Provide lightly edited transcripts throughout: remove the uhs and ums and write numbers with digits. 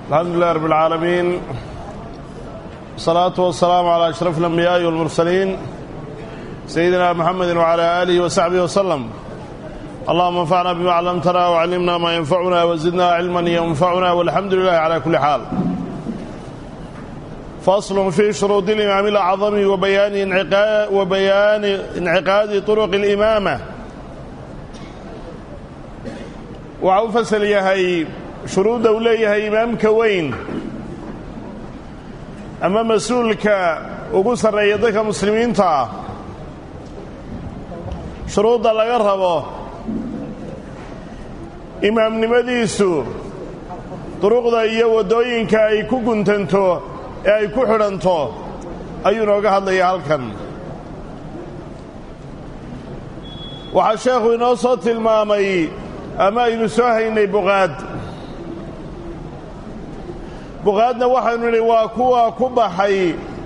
الحمد لله رب العالمين، والصلاة والسلام على أشرف الأنبياء والمرسلين سيدنا محمد وعلى آله وصحبه وسلم. اللهم انفعنا بما علمتنا وعلمنا ما ينفعنا وزدنا علما ينفعنا، والحمد لله على كل حال. فصل في شروط الإمام الأعظم وبيان انعقاد طرق الإمامة. waxau fasal yahay shuruudda uu leeyahay imaamka weyn ama mas-uulka ugu sarreeya dadka muslimiinta ah, shuruudda laga rabo imaamnimadiisu, duruqda iyo waddooyinka ay ku guntanto ee ay ku xidhanto ayuu nooga hadlayaa halkan. waxaa sheekhu inoo soo tilmaamay ama aynu soo haynay buqaadna waxaynu nidhi waa kuwa ku baxay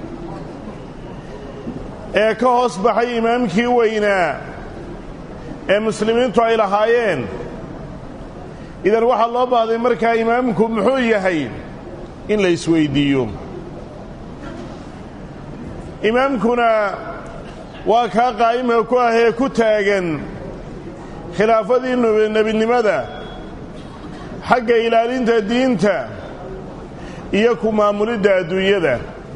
ee ka hoos baxay imaamkii weynaa ee muslimiintu ay lahaayeen. idan waxaa loo baahday markaa imaamku muxuu yahay in la isweydiiyo. imaamkuna waa kaa qaa'imka ku ah ee ku taagan khilaafadii nebinimada, xagga ilaalinta diinta iyo ku maamulidda adduunyada.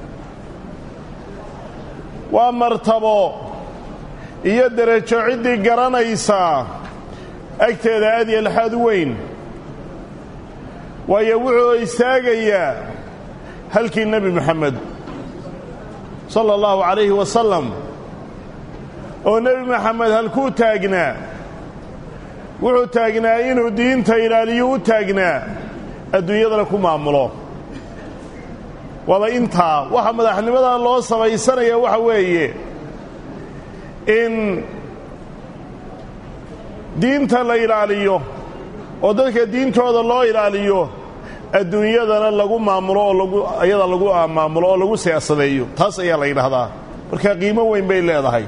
waa martabo iyo derajo ciddii garanaysaa agteeda aad iyo laxaad u weyn, waayo wuxuu istaagayaa halkii nebi moxamed sala allahu calayhi wasalam, oo nebi moxamed halkuu taagnaa. wuxuu taagnaa inuu diinta ilaaliyo, u taagnaa adduunyadana ku maamulo. waaba intaa waxa madaxnimadan loo samaysanaya waxa weeye in diinta la ilaaliyo oo dadka diintooda loo ilaaliyo, adduunyadana lagu maamulo oo ayada lagu maamulo oo lagu siyaasadeeyo. taas ayaa la yidhaahdaa. marka qiimo weyn bay leedahay.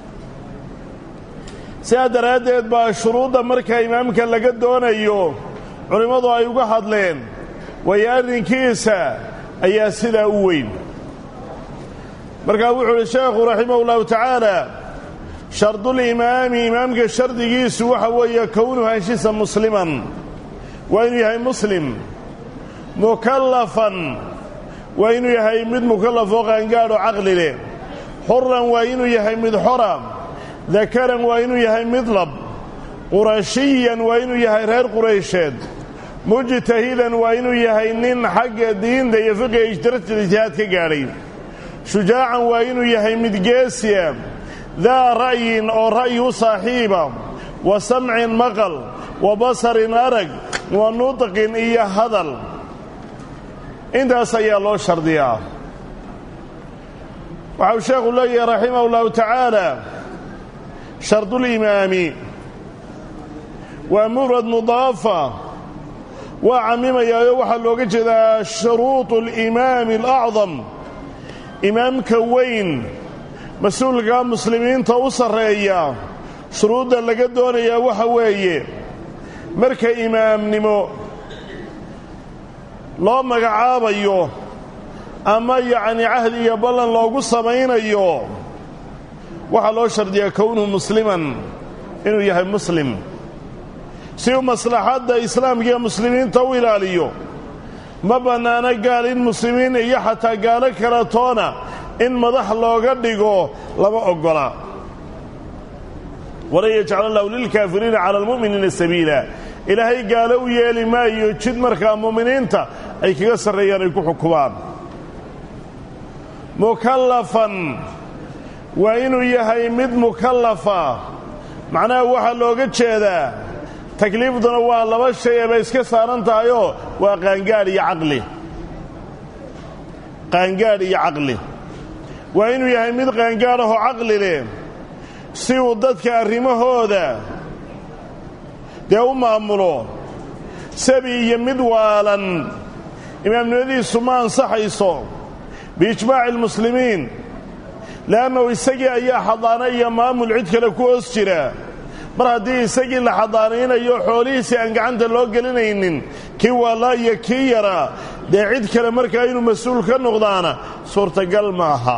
sidaa daraaddeed baa shuruudda marka imaamka laga doonayo culimmadu ay uga hadleen, waayo arrinkiisa ayaa sidaa u weyn. markaa wuxuu uhi sheekhu raximahu ullahu tacaala, shardulimaami, imaamka shardigiisu waxa weeye kownuhu heshiisa musliman, waa inuu yahay muslim, mukallafan, waa inuu yahay mid mukallaf oo qaangaadho caqli leh, xuran, waa inuu yahay mid xora, dakaran, waa inuu yahay mid lab, qurashiyan, waa inuu yahay reer quraysheed, mujtahidan, waa inuu yahay nin xagga diinta iyo fiqiga ijtihaad ka gaadhay, shujaacan, waa inuu yahay mid geesiya, daa ra'yin, oo ra'yi u saaxiiba, wa samcin maqal, wa basarin arag, wa nutqin iyo hadal. intaas ayaa loo shardiyaa. waxau sheekhu leeyahay raximah ullahu tacaala, shardulimaami waa mufrad mudaafa, waa cammimayaayo waxaa looga jeedaa shuruudu alimaami alacdam, imaamka weyn, mas-uulka muslimiinta u sarreeya. shuruudda laga doonayaa waxa weeye marka imaamnimo loo magacaabayo ama yacni cahdi iyo ballan loogu samaynayo, waxaa loo shardiyaa kownuhu musliman, inuu yahay muslim, si uu maslaxadda islaamka iyo muslimiinta u ilaaliyo. ma bannaana gaal in muslimiin iyo xataa gaalo kala toona in madax looga dhigo lama oggola. walan yajcala allahu lilkaafiriina cala almu'miniina sabiila. ilaahay gaalo u yeeli maayo jid markaa mu'miniinta ay kaga sarreeyaan ay ku xukumaan. mukallafan, waa inuu yahay mid mukallafa, macnaha waxaa looga jeedaa takliifduna waa laba shay ee bay iska saaran tahayoo waa qaangaadh iyo caqli. qaangaadh iyo caqli, waa inuu yahay mid qaangaadhahoo caqli leh, si uu dadka arrimahooda dee u maamulo. sabi iyo mid waalan imaamnimadiisu ma ansaxayso biijmaaci almuslimiin, le'annahu isagii ayaa xadaano iyo maamul cid kale ku hoos jira. mar haddii isagii la xadaanaynayo xoolihiisii aan gacanta loo gelinaynin, kii waalaa iyo kii yaraa dee cid kale markaa inuu mas-uul ka noqdaana suurtagal ma aha.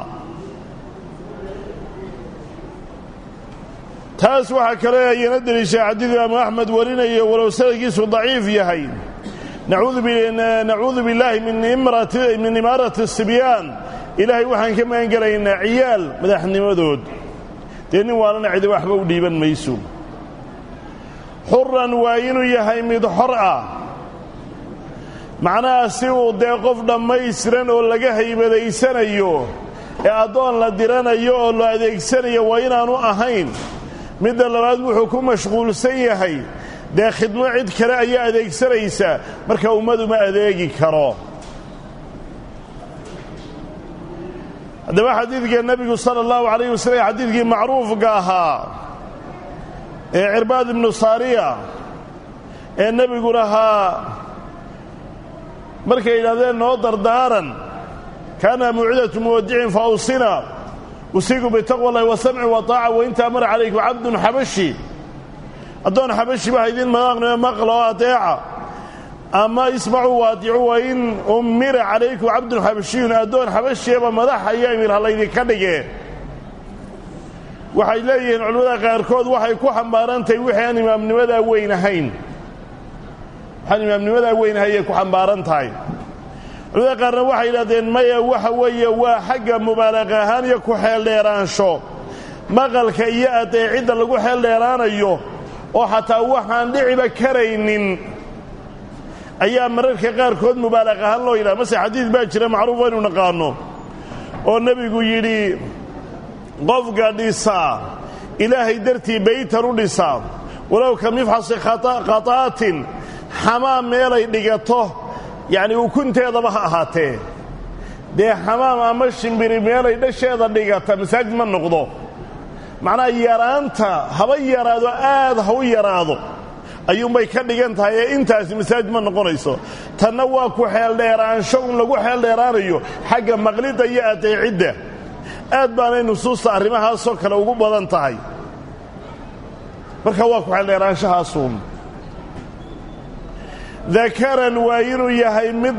taas waxaa kale ayana deliishay xadiid imaamu axmed warinaya walow sanadkiisu daciif yahay nacuudu billaahi min imaarati sibyaan, ilaahay waxaan ka magan gelaynaa ciyaal madaxnimadood. dee nin waalana cidi waxba u dhiiban mayso. xuran waa inuu yahay mid xor ah, macnaha si uu dee qof dhammaystiran oo laga haybadaysanayo ee addoon la diranayo oo la adeegsanayo waa inaanu ahayn. midda labaad wuxuu ku mashquulsan yahay dee khidmo cid kale ayaa adeegsanaysa, marka ummadu ma adeegi karo. haddaba xadiidka nebigu sala allahu calayh wasallam xadiidkii macruufka ahaa ee cirbaad ibnu saariya ee nebigu lahaa markay yidhahdeen noo dardaaran kaana mawcidatu muwadicin fa awsina usiigu bitaqwa allahi wasamci wa taaca wainta amara calaykum cabdun xabashi, addoon xabashi baa idin madaaqnimo maqla oo adeeca, ama ismacuu waadicu wain ummira calaykum cabdun xabashiyun, addoon xabashiyaba madax ayaa emir ha laydinka dhige. waxay leeyihiin culimmada qaarkood waxay ku xambaarantahay wixii aan imaamnimadaa weyn ahayn, waxaan imaamnimadaa weyn ahay ay ku xambaaran tahay. culimmada qaarna waxay yidhahdeen maya, waxa weeye waa xagga mubaalaqa ahaan iyo ku xeeldheeraansho maqalka iyo adeecidda lagu xeeldheeraanayo, oo xataa waxaan dhiciba karaynin ayaa mararka qaarkood mubaalaqa ahaan loo yidhaha. mase xadiid baa jira macruuf aynu naqaano oo nebigu yidhi qofka dhisaa ilaahay dartii baytan u dhisaa walow ka mifxasi khataatin, xamaam meelay dhigato yacni ukunteedaba ha ahaatee, dee xamaam ama shimbiri meelay dhasheeda dhigata masaajid ma noqdo. macnaha yaraanta haba yaraado aad ha u yaraado ayuunbay ka dhigan tahay ee intaasi masaajid ma noqonayso. tanna waa ku xeeldheeraansho un lagu xeeldheeraanayo xagga maqlidda iyo adeecidda. aad baanay nusuusta arrimahaasoo kale ugu badan tahay, marka waa ku xeeldheeraanshahaasuun. dakaran waa inuu yahay mid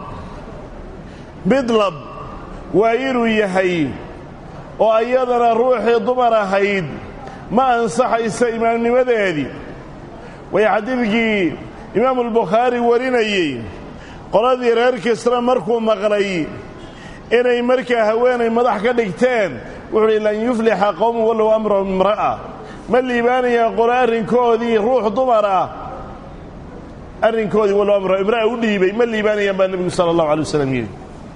lab waa inuu yahay, oo iyadana ruuxii dumar ahayd ma ansaxaysa imaamnimadeedii. way xadiidkii imaamulbukhaari warinayey qoladii reer kisra markuu maqlay inay markaa haweenay madax ka dhigteen, wuxuu uhi lan yuflixa qowmun wallow amrahum imra'a, ma liibaanayaan qolo arrinkoodii ruux dumar ah arrinkoodii wallow amrahum imra'a u dhiibay ma liibaanayaan baa nebigu sala allahu alay wasalam yidhi.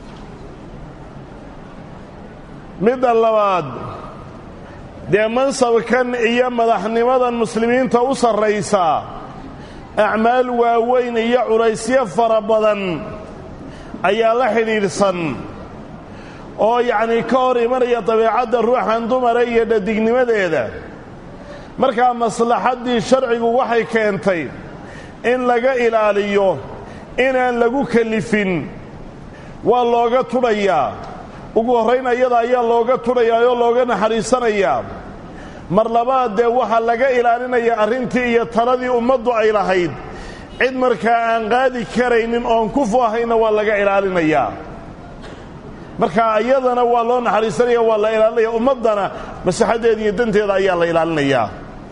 midda labaad, dee mansabkan iyo madaxnimadan muslimiinta u sarraysaa acmaal waaweyn iyo culaysyo fara badan ayaa la xidhiidhsan oo yacnii ka hor imanaya dabeecadda ruuxan dumara iyo dhadignimadeeda. markaa maslaxaddii sharcigu waxay keentay in laga ilaaliyo inaan lagu kelifin, waa looga tudhayaa. ugu horrayn ayada ayaa looga tudhayaa oo looga naxariisanayaa. mar labaad dee waxaa laga ilaalinayaa arrintii iyo taladii ummaddu ay lahayd, cid markaa aan qaadi karaynin oon kufu ahayna waa laga ilaalinayaa. markaa ayadana waa loo naxariisanaya, waa la ilaalinaya, ummaddana maslaxaddeeda iyo danteeda ayaa la ilaalinayaa.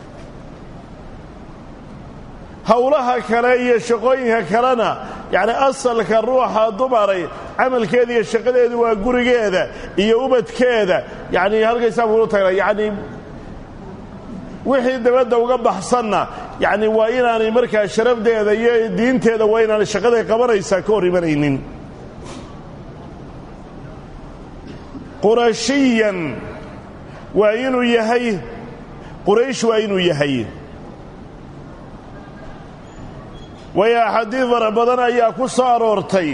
howlaha kale iyo shaqooyinka kalena yacni asalka ruuxa dumaray camalkeeda iyo shaqadeedu waa gurigeeda iyo ubadkeeda, yacni halkaysaa kulu tagna yacni wixii dabadda uga baxsanna yacni waa inaanay markaa sharafdeeda iyo diinteeda waa inaanay shaqaday qabanaysaa ka hor imanaynin. qurashiyan waa inuu yahay, quraysh waa inuu yahay. way axaadiid fara badan ayaa ku soo aroortay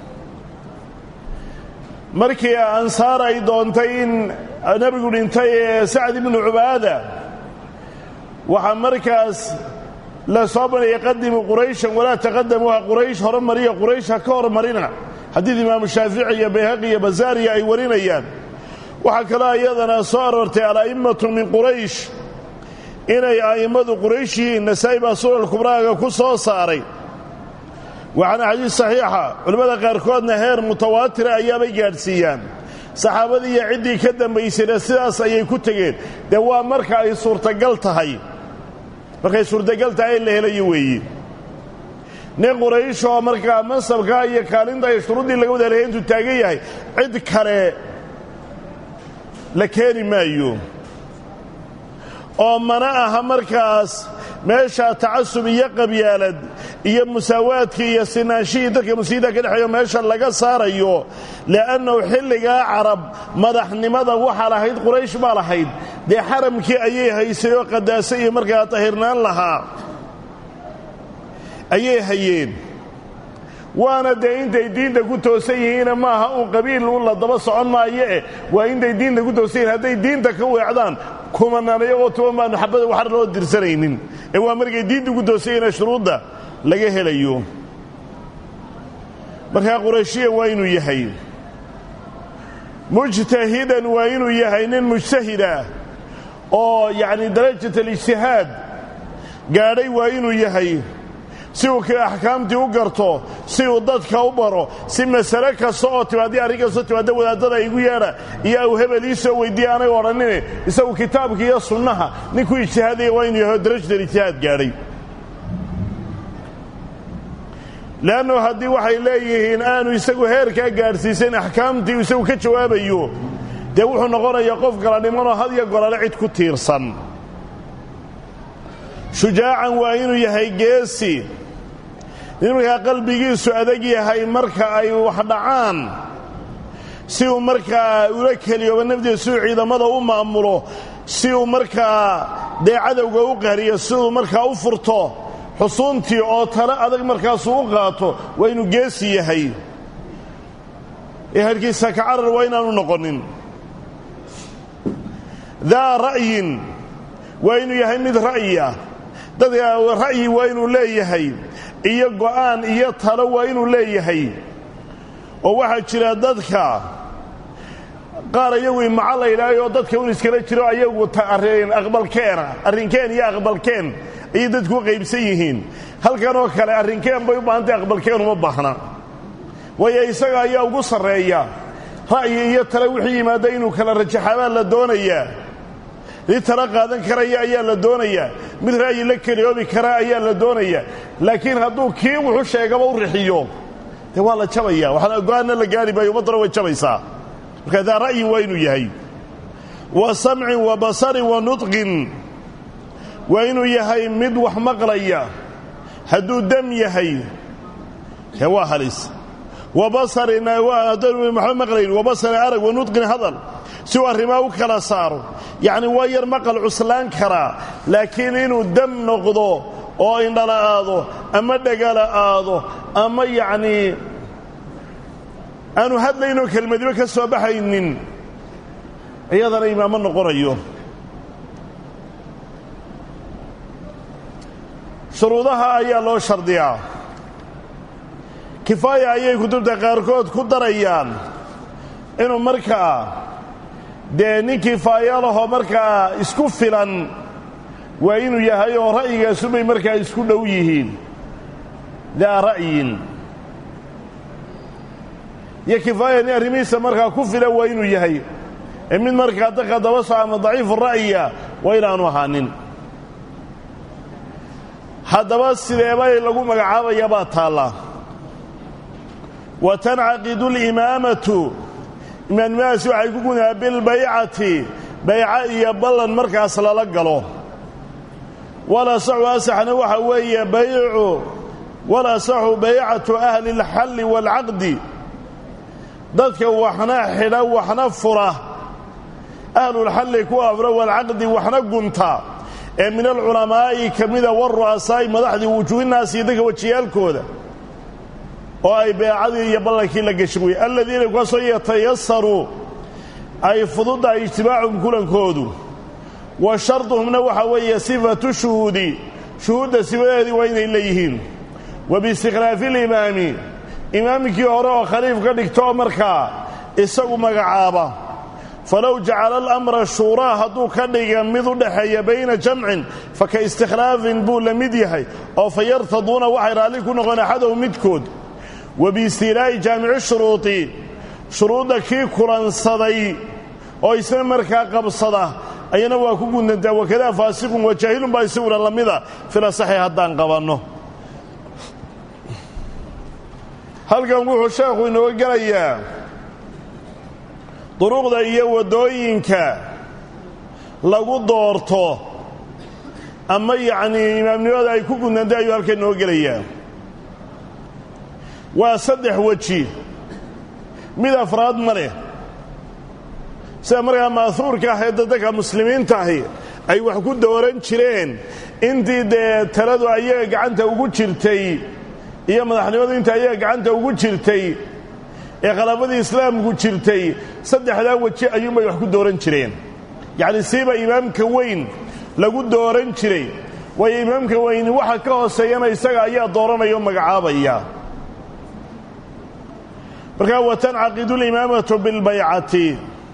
markii ansaar ay doontay in nebigu dhintay ee sacd ibnu cubaada, waxaa markaas la soo banayay qadimu qurayshan walaa taqadamuha, quraysh horumariya, quraysh ha ka hormarina. xadiid imaamu shaafici iyo bayhaqi iyo basaariya ay warinayaan. waxaa kaloo iyadana soo aroortay ala'immatu min quraysh, inay a'immadu quraysh yihiin. nasaa'i baa sunan kubraaga ku soo saaray. waxaana xadiis saxiixa culimmada qaarkoodna heer mutawaatira ayaabay gaadhsiiyaan saxaabadii iyo ciddii ka dambaysayna sidaas ayay ku tegeen dee waa marka ay suurtagal tahay markay suurtagal tahay in la helayo weeye nin quraysh oo markaa mansabkaa iyo kaalinta ay shuruuddii laga wada helaya intuu taagan yahay cid kale la keeni maayo oo mana aha markaas meesha tacasub iyo qabyaalad iyo musaawaadkii iyo sinaanshihii dadka muslimiinta ka dhexeeyo meesha laga saarayo li'annahu xilligaa carab madaxnimada waxaa lahayd quraysh baa lahayd dee xaramkii ayay haysay oo qadaase iyo markaa tahirnaan lahaa ayay hayeen waana dee intay diinta ku toosan yihiina maaha uun qabiil uun la daba socon maayoe waa intay diinta ku toosan yihiin hadday diinta ka weecdaan kumanaan iyagoo tuban baanu xabada waxar loo dirsanaynin ee waa markay diinta ku toosan yihiina shuruudda laga helayo markaa qurayshiyan waa inuu yahay mujtahidan waa inuu yahay nin mujtahida oo yacni darajat alijtihaad gaadhay waa inuu yahay si uu axkaamtii u garto si uu dadka u baro si masale kasta oo timaadii arrin kastoo timaadda wadaadada igu yeedha iyo aw hebel ii soo weyddiiya aanay odhanine isagu kitaabka iyo sunnaha ninkuu ijtihaadaya waa inuu yahay oo darajada ijtihaad gaadhay le'annu haddii waxay leeyihiin aanu isagu heerkaa gaadhsiisayn axkaamtii isagu ka jawaabayo dee wuxuu noqonayaa qof kala dhimanoo had iyo golale cid ku tiirsan shujaacan waa inuu yahay geesi nin markaa qalbigiisu adag yahay marka ay wax dhacaan si uu markaa ula keliyooba nafdiisa si uu ciidamada u maamulo si uu markaa dee cadowga u qahriyo si uu markaa u furto xusuuntii oo talo adag markaasuu u qaato waa inuu geesi yahay ee harkiisa ka carar waa inaanu noqonin daa ra'yin waa inuu yahay mid ra'yiya dadka ra'yi waa inuu leeyahay iyo go'aan iyo talo waa inuu leeyahay oo waxaa jira dadka qaar ayagu imaca la yidhaahay oo dadka un iskala jiro ayagu aqbalkeena arrinkeen iyo aqbalkeen ayay dadku u qaybsan yihiin halkan oo kale arrinkeen bay u baahantay aqbalkeen uma baahna waayo isaga ayaa ugu sarreeya ra'yi iyo talo wixii yimaada inuu kala rajaxabaa la doonayaa mid tala qaadan karaya ayaa la doonayaa mid ra'yi la keliyoobi kara ayaa la doonayaa laakiin hadduu kii wuxuu sheegaba u rixiyo dee waa la jabaya waxaana go'aanna la gaari maayo ummaddana way jabaysaa marka daa ra'yin waa inuu yahay wa samcin wa basarin wa nudqin waa inuu yahay mid wax maqlaya hadduu dam yahay dee waa halis wa basarin hadduu maxba maqlayn wa basarin arag wa nudqin hadal si uu arrimaa u kala saaro yacni waa yar maqal cuslaan karaa laakiin inuu dam noqdo oo indhala aado ama dhagala aado ama yacnii aanu hadlaynoo kelmadiba ka soo baxaynin iyadana imaamo noqonayo shuruudaha ayaa loo shardiyaa kifaaya ayay kutubta qaarkood ku darayaan inuu markaa dee nin kifaaya lahoo markaa isku filan waa inuu yahay oo ra'yigaasubay markaa isku dhow yihiin daa ra'yin iyo kifaaya nin arrimihiisa markaa ku filan waa inuu yahay ee mid markaa dadka daba soco ama daciifu ra'yiga waa inaanu ahaanin haddaba sideebay lagu magacaabaya baa taallaa wa tancaqidu alimaamatu imaamnimadaasi waxay ku gudahaa bilbaycati bayca iyo ballan markaas lala galo walasaxu asaxna waxa weeye baycu walasaxu baycatu ahli alxalli waalcaqdi dadka waxna xidha waxna fura ahlulxalli kuwa afra waalcaqdi waxna gunta ee min alculamaa'i ka mida waru'asaa'i madaxdii wujuuhinaasi iyo dadka wajiyaalkooda oo ay beecadii iyo ballankii la gashan weye aladiina kuwaasoo yatayasaru ay fududahay ijtimaacum kulankoodu wa sharduhumna waxaa weeye sifatu shuhuudi shuhuudda sifadeedii waa inay leeyihiin wa biistikhlaafi alimaami imaamkii hore oo khaliif ka dhigto oo markaa isagu magacaaba falow jacala alamra shuuraa hadduu ka dhiga mid u dhexeeya bayna jamcin faka istikhraafin buu la mid yahay oo fa yartaduuna waxay raalli ku noqon axadow midkood wa biistilaa'i jaamici shuruudi shuruudda kii kulansaday oo isna markaa qabsada ayana waa ku gundantaa wakadaa faasiqun wa jaahilun baa isaguna la mida filasaxi haddaan qabanno halkan wuxuu sheekhu inooga gelayaa duruqda iyo waddooyinka lagu doorto ama yacnii imaamnimada ay ku gudnantay ayuu halkan inooga gelayaa waa 3 weji mid afraad ma leh sida markaa ma'huurka ah ee dadka muslimiinta ahi ay wax ku dooran jireen intii dee taladu ayaga gacanta ugu jirtay iyo madaxnimadu inta ayaga gacanta ugu jirtay ee khilaafadii islaamku jirtay 3daa weji ayuunbay wax ku dooran jireen yacni siiba imaamka weyn lagu dooran jiray waayo imaamka weyni waxa ka hooseeyana isaga ayaa dooranaya oo magacaabaya markaa watancaqidu limaamatu bilbaycati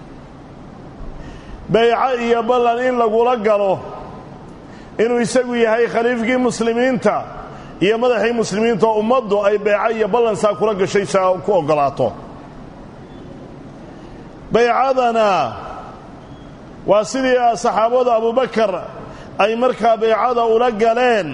bayco iyo ballan in lagula galo inuu isagu yahay khaliifkii muslimiinta iyo madaxii muslimiinta oo ummaddu ay bayco iyo ballan saa kula gashay saa ku oggolaato baycadana waa sidii saxaabada abubakar ay markaa baycada ula galeen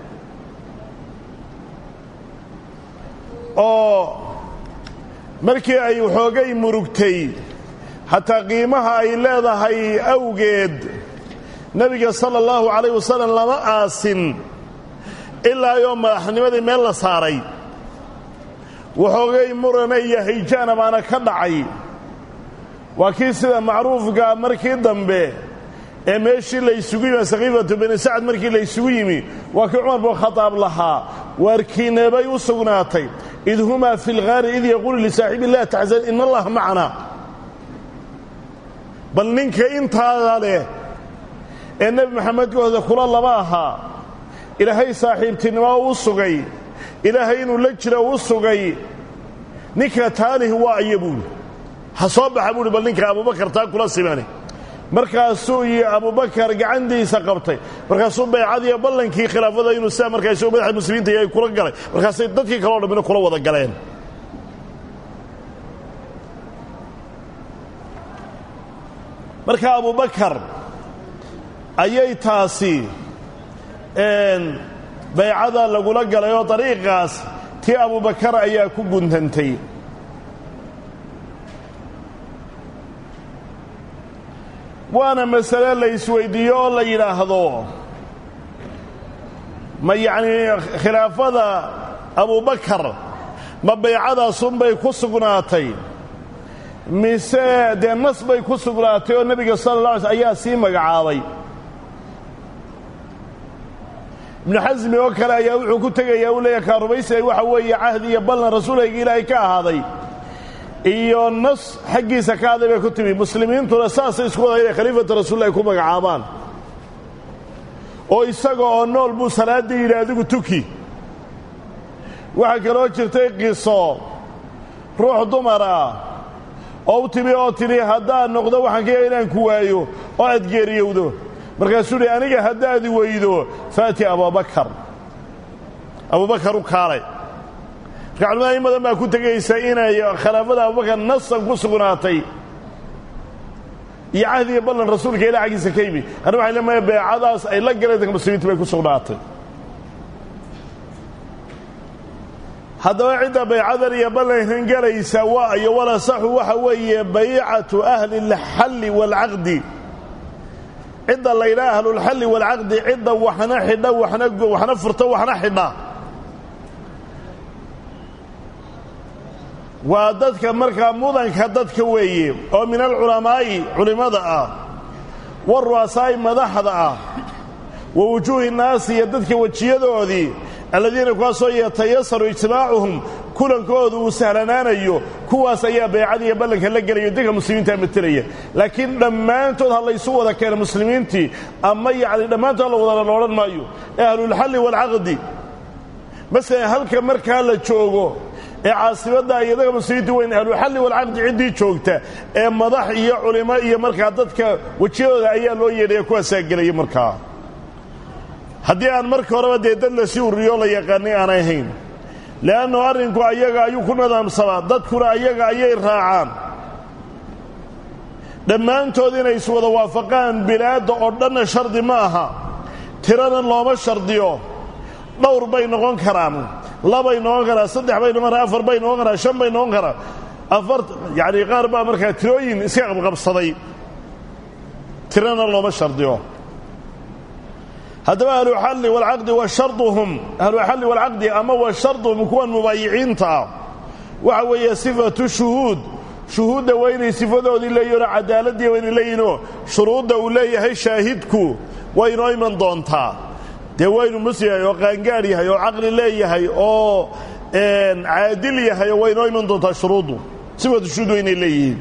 oo markii ay waxoogay murugtay xataa qiimaha ay leedahay awgeed nebiga sala allahu calayh wasalam lama aasin ilaa yoo madaxnimadii meel la saaray waxoogay murana iyo hayjaana baana ka dhacay waa kii sida macruufka markii dambe ee meeshii la isugu yimi saqiifatu bani sacad markii la isugu yimi waa kii cumar buu khataab lahaa waarkiineebay u sugnaatay id humaa fi lgaari id yaquulu lisaaxibi llah taxzan ina allaha macana bal ninka intaada leh ee nebi maxamed kahooda kula lama ahaa ilaahay saaxiibtinimo u sugay ilaahay inuu la jiro u sugay ninka taalihi waa aya buuli ha soo baxa buuhi bal ninka abubakar taa kula simani markaasuu iyo abubakar gacantiisa qabtay markaasuu baycadiiyo ballankii khilaafada inuu sidaa markaa isagoo madaxa muslimiinta ay kula galay markaasay dadkii kaleo dhammina kula wada galeen marka abubakar ayay taasi baycada lagula galay oo dariiqaas tii abubakar ayaa ku guntantay waana masale la isweydiiyo oo la yidhaahdo ma yacnii khilaafada abubakar ma baycadaasunbay ku sugnaatay mise dee nas bay ku sugnaatay oo nebiga sala alla alay slm ayaa sii magacaabay ibnu xasmi oo kale ayaa wuxuu ku tegayaa uu leeyahay kaarubaysi waxa weeye cahdi iyo ballan rasuulayga ilaahay ka ahaaday iyo nas xaggiisa ka aday bay ku timi muslimiintuna saasay isku wada inay khaliifata rasuul ay ku magacaabaan oo isaga oo nool buu salaaddii yidhi adigu tuki waxaa kaloo jirtay qiso ruux dumar ah oo u timi oo tidhi haddaad noqdo waxaan ka yaga inaan ku waayo oo aad geeriyowdo markaasuu hi aniga haddaad weydo faati abubakar u kaalay marka culamada in badan baa ku tegaysa inay khilaafada abubakar nasan ku sugnaatay iyo cahdiga ballan rasuulka ilaa xaggiisa ka yimi anna waxay leemaya beecadaas ay la galeen dadka muslimiinta bay ku sugnaatay haddaba cidda baycadan iyo ballankan galaysa waa iyo walasaxu waxa weeye baycatu ahli اlxalli wاlcaqdi cidda la yidhaha ahlulxalli waalcaqdi cidda waxna xidha waxna furta waxna xidha waa dadka markaa mudanka dadka weeye oo min alculamaa'i culimmada ah waru'asaa'i madaxda ah wa wujuuhi nnaasi iyo dadka wejiyadoodii alladiina kuwaasoo yatayasaru ijtimaacuhum kulankoodu uu sahlanaanayo kuwaas ayaa baycada iyo ballanka la gelayo dadka muslimiinta matelaya laakiin dhammaantood ha laysu wada keena muslimiintii ama yacni dhammaantood la wada la odhan maayo ee ahlulxalli waalcaqdi masalan halka markaa la joogo caasibada iyada muslimiintu weyn ahlu xalli wal aqd cidii joogta ee madax iyo culimo iyo markaa dadka wajiyada ayaa loo yeedhay kuwa saagalay markaa haddii aan markii horeba dad la sii uriyo la yaqaanay aan ahayn laano arinku ayaga ayuu ku nidaamsanaa dadkuna ayaga ayay raacaan dhammaantood inay is wada waafaqaan bilaada oo dhan shardi ma aha tirana looma shardiyo dhowr bay noqon karaan labay noqon karaan saddex bay noqon karaan afar bay noqon karaan shan bay noqon karaan afar yaani qaar baa markaa tirooyin iska qabsaday tirana looma shardiyo haddaba ahlu xalli wal aqd wa sharduhum ahlu xalli wal aqd ama wa sharduhum kuwan mubaayiciinta waxa weeye sifatu shuhuudda weynay sifadoodii leeyahay cadaaladii weynay leeyahay shuruudda uu leeyahay shaahidku wayno iman doontaa dee waynu musliyahay oo qaangaar yahay oo caqli leeyahay oo caadil yahay wayno iman doontaa shuruuddu sifatu shuhuud weynay leeyihiin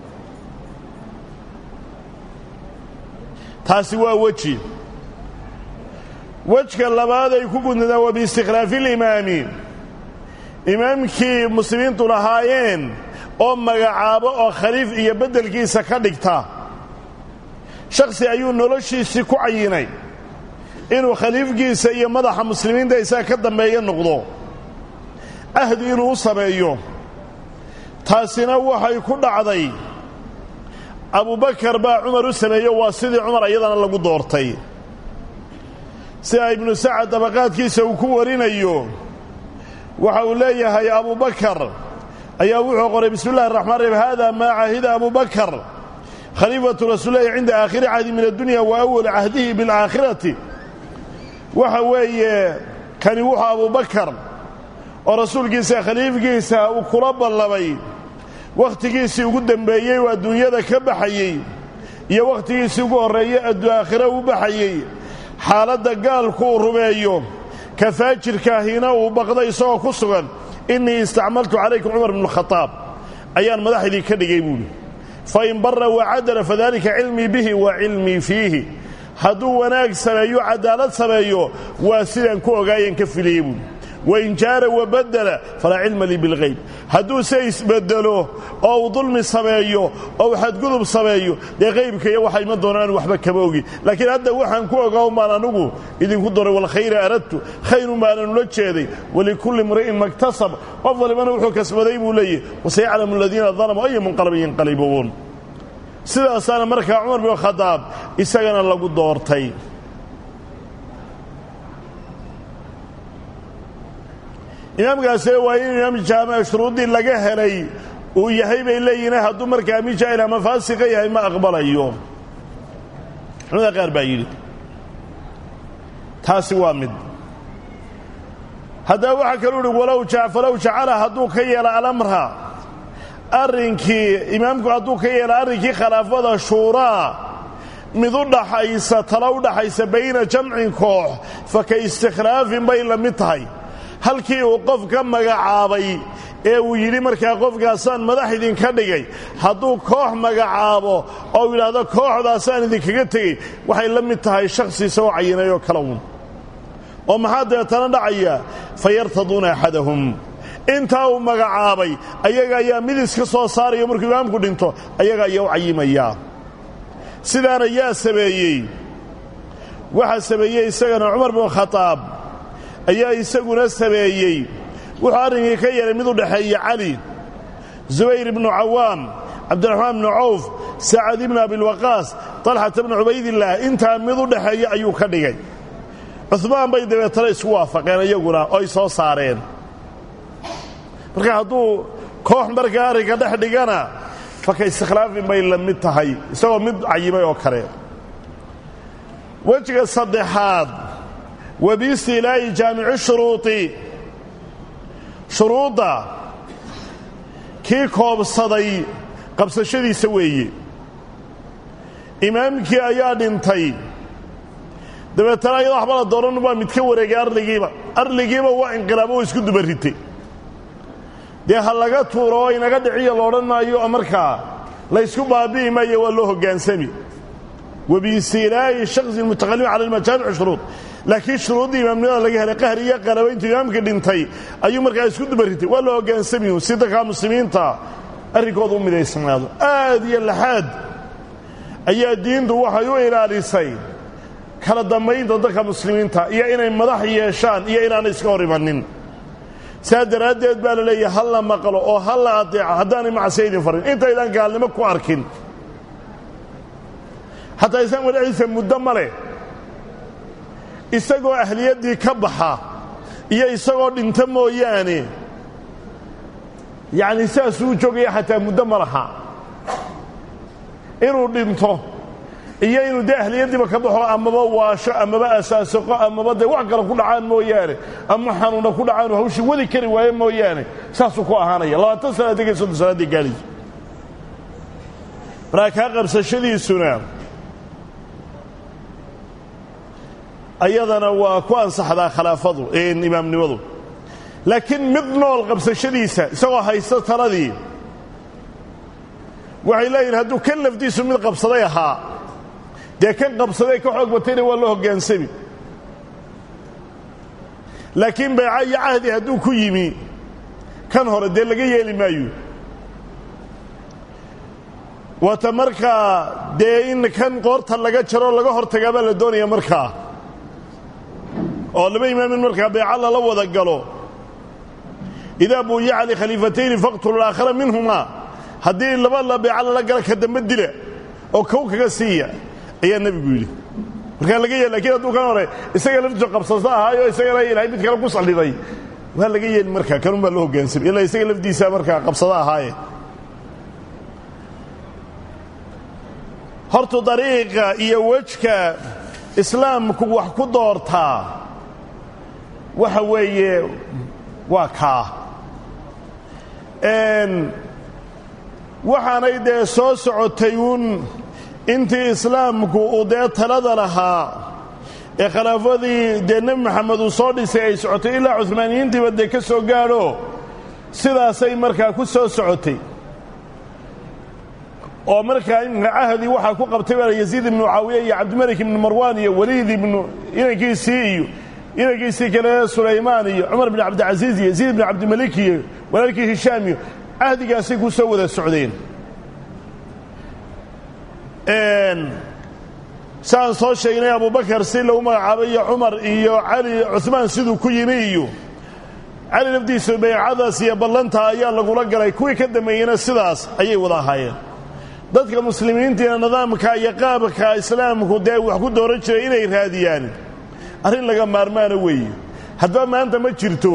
taasi waa wajka labaad ay ku gudnadaan waa biistikhlaafi alimaami imaamkii muslimiintu lahaayeen oo magacaabo oo khaliif iyo beddelkiisa ka dhigta shakhsi ayuu noloshiisii ku cayinay inuu khaliifkiisa iyo madaxa muslimiinta isaga ka dambeeya noqdo ahdi inuu u sameeyo taasina waxay ku dhacday abubakar baa cumar u sameeyo waa sidii cumar iyadana lagu doortay sida ibnu sacad dabaqaadkiisa uu ku warinayo waxa uu leeyahay abubakar ayaa wuxuu qoray bismillahi raxmaan raxiim hada maa cahida abubakar khaliifatu rasuulillahi cinda aakhiri cahdi min addunya wa awal cahdihi bilaakhirati waxa weeye kani wuxuu abubakar oo rasuulkiisa khaliifkiisa uu kula ballamay wakhtigiisii ugu dambeeyey oo adduunyada ka baxayey iyo wakhtigiisii ugu horreeyey aakhira u baxayey xaaladda gaalku uu rumeeyo ka faajirkaahina uu baqday isagoo ku sugan innii istacmaltu calaykum cumar bnu khataab ayaan madaxdii ka dhigay buuhi fa in barra wacadala fadalika cilmii bihi wa cilmii fiihi hadduu wanaag sameeyo cadaalad sameeyo waa sidaan ku ogaayeen ka filiyey buuhi wain jaara wabadala falaa cilma lii bilghayb hadduu se isbedelo oo uu dulmi sameeyo oo uu xadgudub sameeyo dee qaybka iyo waxa iman doonaan waxba kama ogi laakiin hadda waxaan ku ogaa maan anugu idinku doray walkhayra aradtu khayru maanan ula jeeday walikulli imri'in maktasab qof walibana wuxuu kasbaday buu leeyahy wasayaclamu aladiina dalamuu aya munqalabin yanqalibuun sidaasaana markaa cumar bin khadaab isagana lagu doortay imaamkaasi waa in imaam jaamic shuruuddii laga helay uu yahay bay leeyihiin hadduu markaa mijaa'il ama faasiqa yahay ma aqbalayo culimada qaar baa yidhi taasi waa mid haddaba waxaa kaluu ihi falow jacala hadduu ka yeela alamra arrinkii imaamku hadduu ka yeela arrinkii khilaafada shuuraa mid u dhaxaysa tala u dhaxaysa bayna jamcin koox fa ka istikhraafin bay la mid tahay halkii uu qof ka magacaabay ee uu yidhi markaa qofkaasaan madax idinka dhigay hadduu koox magacaabo oo yidhaahdo kooxdaasaan idinkaga tegey waxay la mid tahay shakhsi isagoo cayinay oo kala un oo maxaa deetana dhacaya fa yartaduuna axadahum intaa uu magacaabay ayaga ayaa mid iska soo saaraya markuu imaamku dhinto ayaga ayaa u cayimayaa sidaana yaa sameeyey waxaa sameeyey isagana cumar bin khataab ayaa isaguna sameeyey wuxuu arrinkii ka yeelay mid u dhaxeeya cali zubayr ibnu cawaam cabdiraxmaan ibnu cawf sacad ibnu abilwaqaas talxata ibnu cubaydillaah intaa mid u dhaxeeya ayuu ka dhigay cuhmaan bay dabeetana isku waafaqeen iyaguna oo ay soo saareen marka hadduu koox markaa arrinka dhex dhigana faka istikhlaafin bay la mid tahay isagoo mid cayimay oo kale wejiga saddexaad wabiistilaa'i jaamici shuruudi shuruudda kii koobsaday qabsashadiisa weeye imaamkii ayaa dhintay dabeetana iyadoo waxba la dooran waa mid ka wareegay arligiiba waa inqilaabo oo isku dubaritay dee ha laga tuuro oo inaga dhiciya loodhan maayo oo markaa laysku baabi'i maayo waa loo hoggaansami wabiistilaa'i shakhsi mutaqallim cala almajaamic shuruud laakiin shuruudii imaamnimada laga helay qahri iyo qalabaynta imaamka dhintay ayuu markaa isku dubaritay waa la hogaansamiyo si dadka muslimiinta arrinkooda u midaysanaado aad iyo laxaad ayaa diintu waxay u ilaalisay kala dambaynta dadka muslimiinta iyo inay madax yeeshaan iyo inaanay iska hor imanin saa daraaddeed baa la leeyahay hal la maqlo oo hal la adeeco haddaanay macsiyo idin farin intaydaan gaalnimo ku arkin hataa isaan wadhaciisa muddo ma leh isagoo ahliyaddii ka baxa iyo isagoo dhinta mooyaane yacni saasuu joogaya xataa muddo ma laha inuu dhinto iyo inuu dee ahliyaddiiba ka baxo amaba waasho amaba asaasaqo amaba dee wax kale ku dhacaan mooyaane ama xanuuna ku dhacaanu hawshii wadi kari waaye mooyaane saasuu ku ahaanaya 20 sannadood iyo 30 sannadood gaaliis markaa qabsashadiisuna ayadana waa ku ansaxdaa khilaafadu imaamnimadu laakiin mid nool qabsashadiisa isagoo haysta taladii waxay leeyihiin hadduu kan lafdiisu mid qabsaday ahaa dee kan qabsaday ka xoog batayna waa loo hoggaansami laakiin bayca iyo cahdi hadduu ku yimi kan hore dee laga yeeli maayo waata markaa dee in kan qoorta laga jaro laga hortagaa baa la doonaya markaa oo laba imaamin markaa bayca lala wada galo idaa buuyica likhaliifatayni faqtulu alaakhara minhumaa haddii laba la bayca lala gala ka dambe dila oo kow kaga siiya ayaa nebigu yidhi markaa laga yeeli lakiin hadduu kan hore isaga laftiisu qabsasta ahaayo isagana ilaahay mid kale ku saldhiday waa laga yeeli markaa kanun baa loo hoggaansamay ilaa isaga lafdiisaa markaa qabsada ahaaye hortu dariiqa iyo wejka islaamku wax ku doortaa waxa weeye waa kaa waxaanay dee soo socotay uun intii islaamku uu dee talada lahaa ee khilaafadii dee nebi maxamed uu soo dhisay ay socotay ilaa cuhmaaniyiintiiba dee ka soo gaadho sidaasay markaa ku soo socotay oo markaa imka cahdi waxaa ku qabtay baa yaziid ibnu mucaawiya iyo cabdimalik ibnu marwaan iyo waliid ibnu inankiisii iyo inankiisii kale sulaymaan iyo cumar bn cabdilcasiis iyo yaziid ibnu cabdimalik iyo walaalkii hishaam iyo cahdigaasay ku soo wada socdeen saan soo sheegnay abubakar si lagu magacaabay iyo cumar iyo cali cuhmaan siduu ku yimi iyo cali lafdiisu baycadaas iyo ballanta ayaa lagula galay kuwii ka dambeeyeyna sidaas ayay wada ahaayeen dadka muslimiintiina nidaamka iyo qaabka islaamku dee wax ku dooran jiray inay raadiyaan arrin laga maarmaana weeye haddaba maanta ma jirto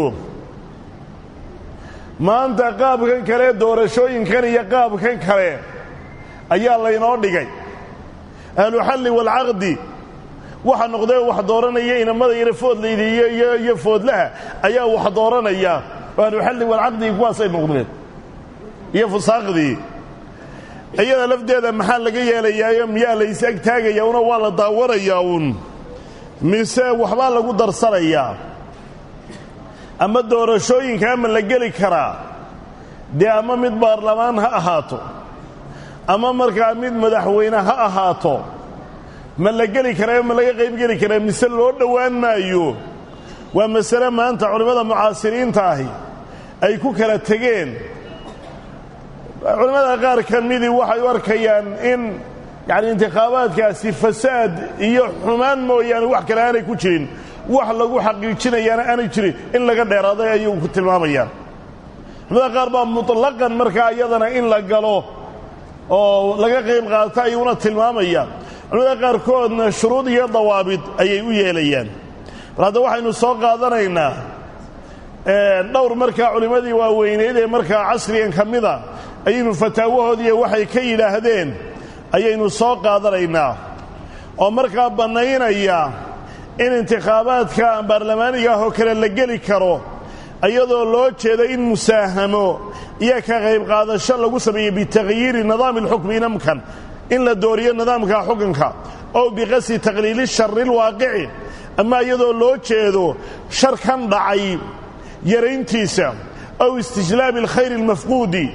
maanta qaabkan kale doorashooyinkan iyo qaabkan kale ayaa laynoo dhigay ahluxalli waalcaqdi waxa noqdee wax dooranaya inamada yara foodlayda iyo foodlaha ayaa wax dooranaya oo ahluxalli waalcaqdigi kuwaasay noqdeen iyo fusaaqdii iyada lafdeeda maxaa laga yeelayaayo miyaa lays ag taagayaa una waa la daawanayaa uun mise waxbaa lagu darsanayaa ama doorashooyinka ama la geli karaa dee ama mid baarlamaan ha ahaato ama markaa mid madaxweyne ha ahaato ma la geli karaa ma laga qayb geli karaa mise loo dhowaan maayo waa masale maanta culimmada mucaasiriinta ahi ay ku kala tegeen culimmada qaar ka midii waxay u arkayaan in yacni intikhaabaadkaasi fasaad iyo xumaan mooyaane wax kale aanay ku jirin wax lagu xaqiijinayaana aanay jirin in laga dheeraaday ayuu ku tilmaamayaan culimmada qaar baa mutlaqan markaa iyadana in la galo oo laga qayb qaata ayuuna tilmaamayaan culimmada qaarkoodna shuruud iyo dawaabid ayay u yeelayaan bal hadda waxaynu soo qaadanaynaa dhowr markaa culimmadii waaweyneyd ee markaa casrigan ka mida ayaynu fataawahoodiiyo waxay ka yidhaahdeen ayaynu soo qaadanaynaa oo markaa bannaynaya in intikhaabaadka baarlamaaniga ah oo kale la geli karo iyadoo loo jeeda in musaahamo iyo ka qayb qaadasho lagu sameeyo bitakhyiiri nidaami alxukmi namkan in la dooriyo nidaamka xukunka ow biqasdi taqliili shari alwaaqici ama iyadoo loo jeedo shar kan dhacay yarayntiisa ow istijlaabi alkhayri almafquudi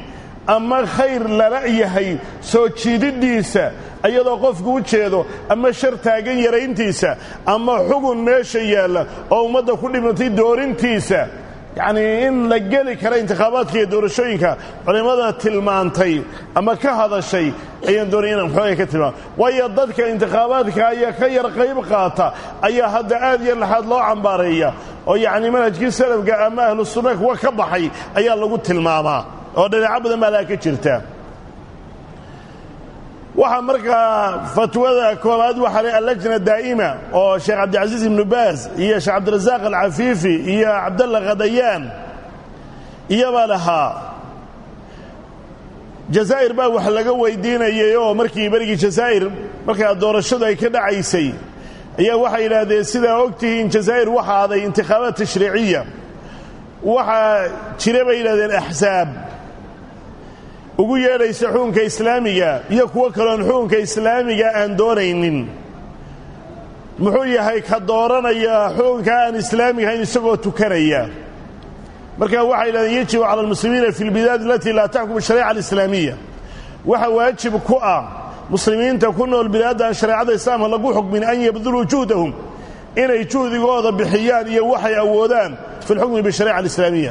ama khayr lala yahay soo jiididiisa iyadoo qofku u jeedo ama shar taagan yarayntiisa ama xugun meesha yaalla oo ummadda ku dhimatay doorintiisa yacnii in la geli kara intikhaabaadka iyo doorashooyinka culimmada tilmaantay ama ka hadashay ayaan doonaya inaan xooga ka tilmaamo waayo dadka intikhaabaadka ayaa ka yar qayb qaata ayaa hadda aad iyo laxaad loo cambaareeya oo yacnii manhajkii salafka ama ahlu sunna kuwa ka baxay ayaa lagu tilmaamaa oo dhinaco badan baa laga ka jirta waxaa markaa fatwada koobaad waxaa leh allajna daa'ima oo sheekh cabdilcasiis ibnu baas iyo sheekh cabdirasaaq alcafiifi iyo cabdalla khadayaan iyobaa lahaa jazaa'ir baa wax laga weydiinayay oo markii berigii jazaa'ir markaa doorashadu ay ka dhacaysay ayaa waxay yidhaahdeen sidaa ogtihiin jazaa'ir waxaa aday intikhaabaad tashriiciya waxaa jira bay yidhahdeen axsaab ugu yeedhaysa xukunka islaamiga iyo kuwo kaloon xukunka islaamiga aan doonaynin muxuu yahay ka dooranaya xukunka aan islaamiga ahayn isagoo tukanaya marka waxay yidhahdeen yajibu cala almuslimiina fi lbilaad alatii laa taxkum ashariica alislaamiya waxa waajib ku ah muslimiinta ku nool bilaadda aan shareecada islaamka lagu xukmin an yabduluu juhdahum inay juhdigooda bixiyaan iyo waxay awoodaan fi lxukmi bishariica alislaamiya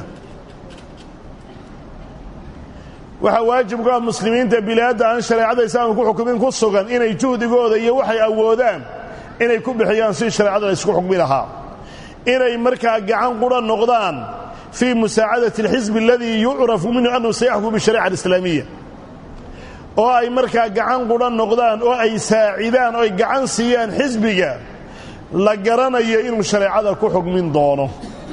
waxaa waajib ku ah muslimiinta bilaadda aan shareecada islaamka ku xukumin ku sugan inay juhdigooda iyo waxay awoodaan inay ku bixiyaan si shareecada la isku xukmi lahaa inay markaa gacan qura noqdaan fii musaacadati alxisbi aladii yucrafu minhu annahu sayaxkum bishariica alislaamiya oo ay markaa gacan qura noqdaan oo ay saacidaan oo ay gacan siiyaan xisbiga la garanayo inuu shareecada ku xukmin doono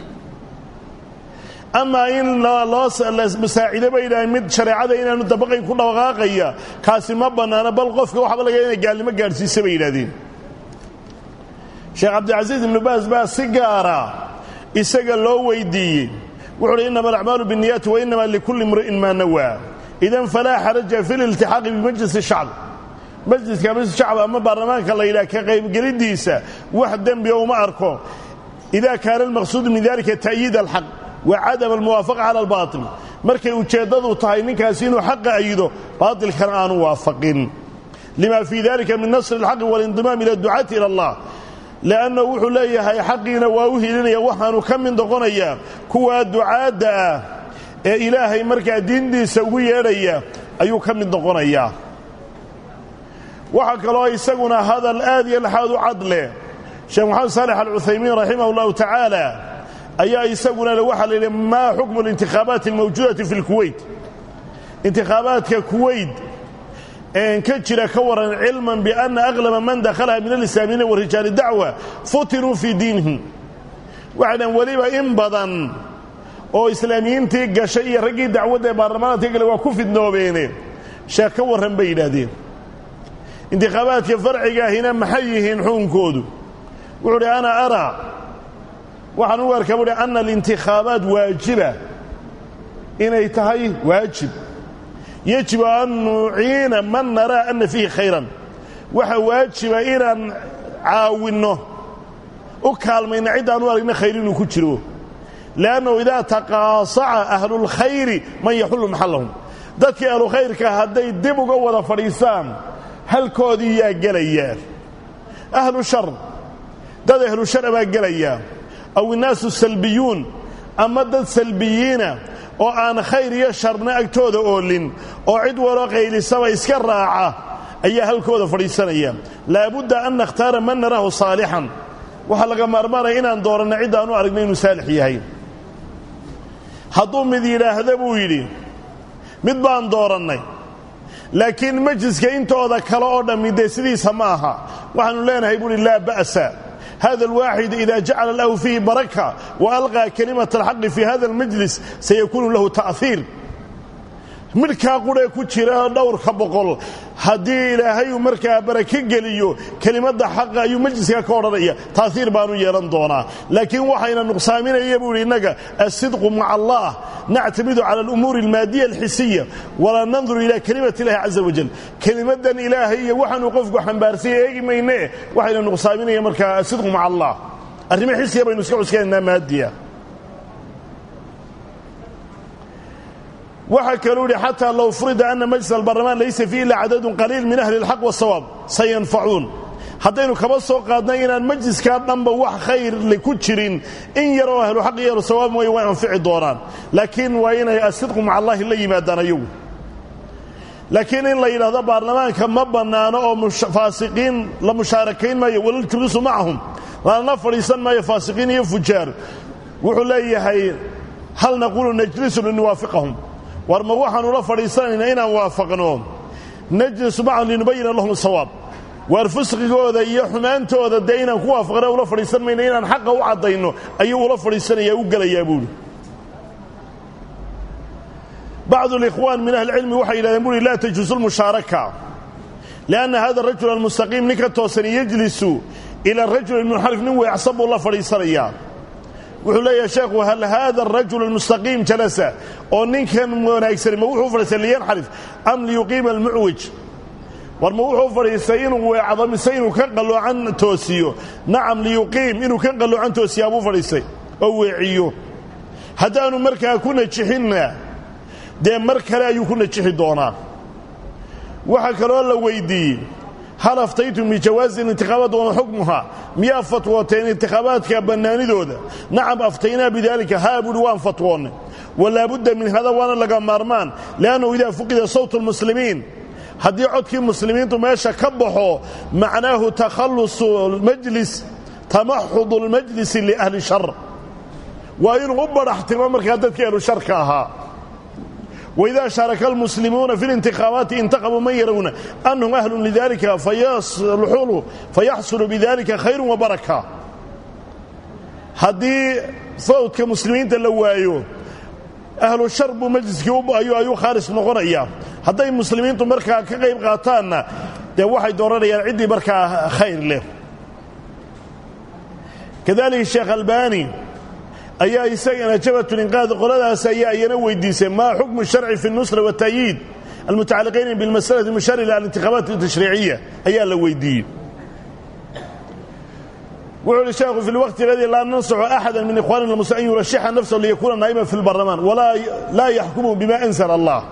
ama in loo musaacido bay yidhaaheen mid shareecada inaanu dabaqay ku dhaqaaqaya kaasi ma bannaana bal qofka waxba laga inay gaalnimo gaadhsiisa bay yidhahdeen sheekh cabdilcasiis ibnu baas baa si gaara isaga loo weydiiyey wuxuu uhi innama alacmaalu binniyaati wa innama likulli imri'in maa nawaa idan falaa xaraja fi liltixaaqi bimajlisi shacb majliska majlis shacb ama baarlamaanka la yidhaha ka qaybgelidiisa wax dembiga uma arko idaa kaana almaqsuudu min dalika ta'yiid alxaq وعدم الموافقة على الباطل markay ujeedadu tahay ninkaasi inuu xaq ayido baatilkana aanu waafaqin lima fi dalika min nasr alhaq walinضمام ila du'at ila Allah laana wuxuu leeyahay xaqiina waa u hilinaya waxaanu ka mid noqonaya kuwa ducaada ee ilaahay markaa diintiisa ugu yeedhaya ayuu ka mid noqonaya waxa kale oo isaguna hadal aad iyo laxaad u cadle sheekh Muhammad Salih al-Uthaymeen rahimahullah ta'ala ayaa isaguna waxa la yiraahdaa ma xukmu al-intikhabaat al-mawjudati fi al-Kuwait intikhabaadka Kuwait in ka jira ka waran cilman bi anna aghlaba man dakhalaha min al-islaamiin wa rijal ad-da'wa futiru fi diinihim waxaan waliba in badan oo islaamiyiintii gashay iyo ragii dacwada ee baarlamaanka kale waa ku fidnoobeen sheeka waran bay yiraahdeen intikhabaadka farciga hina maxay yihiin xukunkoodu wuxuu ana ara waxaan u arkaa anna al-intikhabaat waajiba inay tahay waajib yajibu an nu'ina man nara anna fihi khayran waxa waajiba inaan caawino u kaalmayna cid aan u aragna khayr inuu ku jiro laano idaa taqaasaca ahlul khayri man yahullu mahallahum dadkii ahlu khayrka hadday dib uga wada fadhiisaan halkoodii yaa gelaya ahlu shar dad ahlu shar baa gelaya أو الناس السلبيون أما دد سلبيين أو أن خير يشرنا أكتود أولين أو عد ورقي لسوا إسكراعة أيها الكود فريسانية لابد أن نختار من نراه صالحا وحلق مرمارا إن أندورنا عدا أنو أرقنين سالحيهين هضم ذي لا هذبوا يلي مدبان دورنا لكن مجلس كإنتو ذا كالأورنا من ديسدي سماها وحن لنا يقول لا بأس هذا الواحد إذا جعل له فيه بركة وألغى كلمة الحق في هذا المجلس سيكون له تأثير مركا قولي كتيرا دور خبقل هدي إلهي مركا بركة قليو كلمة حق أي مجلس كورنية تأثير بانو يران دونا لكن وحينا نقصامين يبولي إنك الصدق مع الله نعتمد على الأمور المادية الحسية ولا ننظر إلى كلمة الله عز وجل كلمة إلهية وحن وقفق وحنبارسية إيجي مينيه وحينا نقصامين يمركا الصدق مع الله الرمي حسية بين نسكع وسكين إنها مادية وحكى حتى لو فرض أن مجلس البرلمان ليس فيه إلا عدد قليل من أهل الحق والصواب سينفعون حتى إنه كبصوا قادنا إن المجلس كان نمبر واحد خير لكتشرين إن يروا أهل الحق يروا الصواب وينفع الدوران لكن وين الصدق مع الله اللي ما دانا يوم لكن إن إلى هذا البرلمان كم بنانا أو فاسقين لمشاركين ما يولوا تلبسوا معهم لأن فريسان ما يفاسقين يفجار وحلي هل نقول نجلس لنوافقهم ورموحا ولا فريسان إن وافقناهم نجلس معهم لنبين لهم الصواب وارفسقوا ذا حمانته ذا دينا كوافقنا ولا فريسان من إن حقه وعضينه أيه ولا فريسان يوقل يابول بعض الإخوان من أهل العلم وحي إلى يقول لا تجوز المشاركة لأن هذا الرجل المستقيم نكتوسن يجلس إلى الرجل المنحرف نوى يعصب الله فريسان وحول يا شيخ وهل هذا الرجل المستقيم جلس أو نكن مناكسر موحو فريسان لينحرف أم ليقيم المعوج والموحو فريسين وعظم سين وكان قالوا عن توسيو نعم ليقيم إنه كان قالوا عن توسيو أبو فريسين أو يعيو هدانو مركا كنا تشحنا دي مركا لا يكون تشحي دونا وحكا الله ويدي هل افتيتم بجواز الانتخابات وحكمها مياه فتوتين انتخابات كبناني دودا نعم افتينا بذلك هابلوان فتوان ولا بد من هذا وانا لقى مارمان لأنه إذا فقد صوت المسلمين هدي عدك المسلمين تماشى كبحوا معناه تخلص المجلس تمحض المجلس لأهل الشر وإن غبر احتمام ركادتك أهل الشر وإذا شارك المسلمون في الانتخابات انتخبوا من يرون أنهم أهل لذلك فيحصل بذلك خير وبركة هدي صوت كمسلمين تلوايو أهل الشر بمجلس كيوب أيو خارس نغرية هدي المسلمين تمركا كغيب غاتانا دي واحد دوران يعدي بركة خير له كذلك الشيخ الباني أيها يسينا جبت الإنقاذ قرادها سيئة ينوي ديسي ما حكم الشرع في النصر والتأييد المتعلقين بالمسألة المشار إلى الانتخابات التشريعية أيها لويدي وعلى الشيخ في الوقت الذي لا ننصح أحدا من إخواننا المسلمين يرشح نفسه ليكون نائبا في البرلمان ولا لا يحكمه بما أنزل الله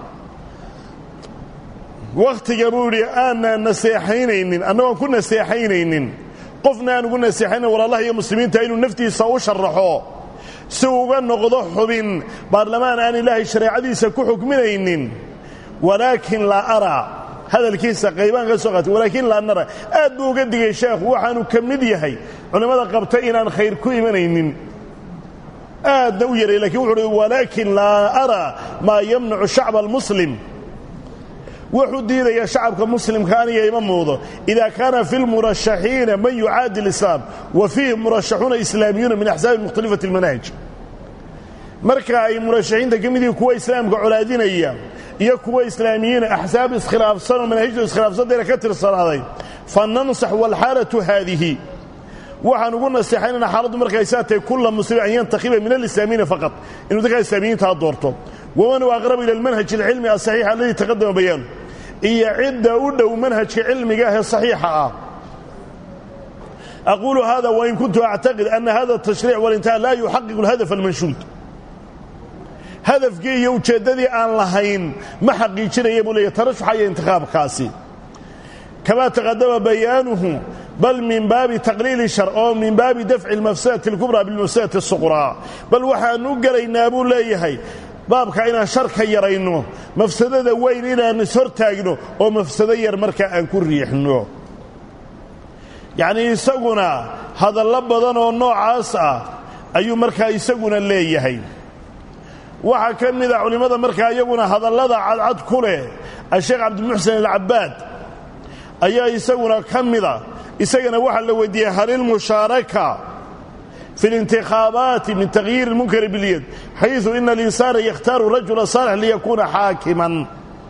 وقت جابولي أنا نسيحينين أنه كنا نسيحينين قفنا نقول نسيحين ولا الله يا مسلمين تأينوا نفتي سوش الرحو سوغا نقضح بين برلمان أن الله الشريعة سكحكمين ولكن لا أرى هذا الكيس قيبان غسوغت ولكن لا نرى أدو قد يا شيخ وحانو كمديهي علماء قبتين عن خير كويمنين أدو يري لك ولكن لا أرى ما يمنع الشعب المسلم وحديد يا شعب كمسلم كان يا إمام موضوع إذا كان في المرشحين من يعادل الإسلام وفيه مرشحون إسلاميون من أحزاب مختلفة المناهج مركا أي مرشحين دا كمدي كوا إسلام كعلادين أيام إيا كوا إسلاميين أحزاب إسخلاف صنع مناهج إسخلاف صنع دينا كتر الصلاة فننصح والحالة هذه وحنقولنا استحيانا حالة مركا إساتي كل مسلم أن ينتخب من الإسلاميين فقط إنه دكا إسلاميين تهدورتهم ومن أقرب إلى المنهج العلمي الصحيح الذي تقدم بيانه إيا عدة ودو منهج علمي جاهز صحيحة أقول هذا وإن كنت أعتقد أن هذا التشريع والانتهاء لا يحقق الهدف المنشود هدف جي يوجددي أن لهين ما حقيقنا يبولي يترشح أي انتخاب خاصي كما تقدم بيانه بل من باب تقليل الشر أو من باب دفع المفسدة الكبرى بالمفسدة الصغرى بل وحنقر إن أبو ليهي باب كائنا شرك يرينه مفسدة وين إلى نسر تاجنه أو مفسدة يرمرك أن كريحنه يعني يسقنا هذا اللبضان والنوع عاصة أي مركا يسقنا اللي يهي وحكم إذا علماء مركا يقولنا هذا اللذا عد كله الشيخ عبد المحسن العباد أي يسقنا كم إذا يسقنا واحد لو يديه هل المشاركة في الانتخابات من تغيير المنكر باليد حيث إن الإنسان يختار رجل صالح ليكون حاكما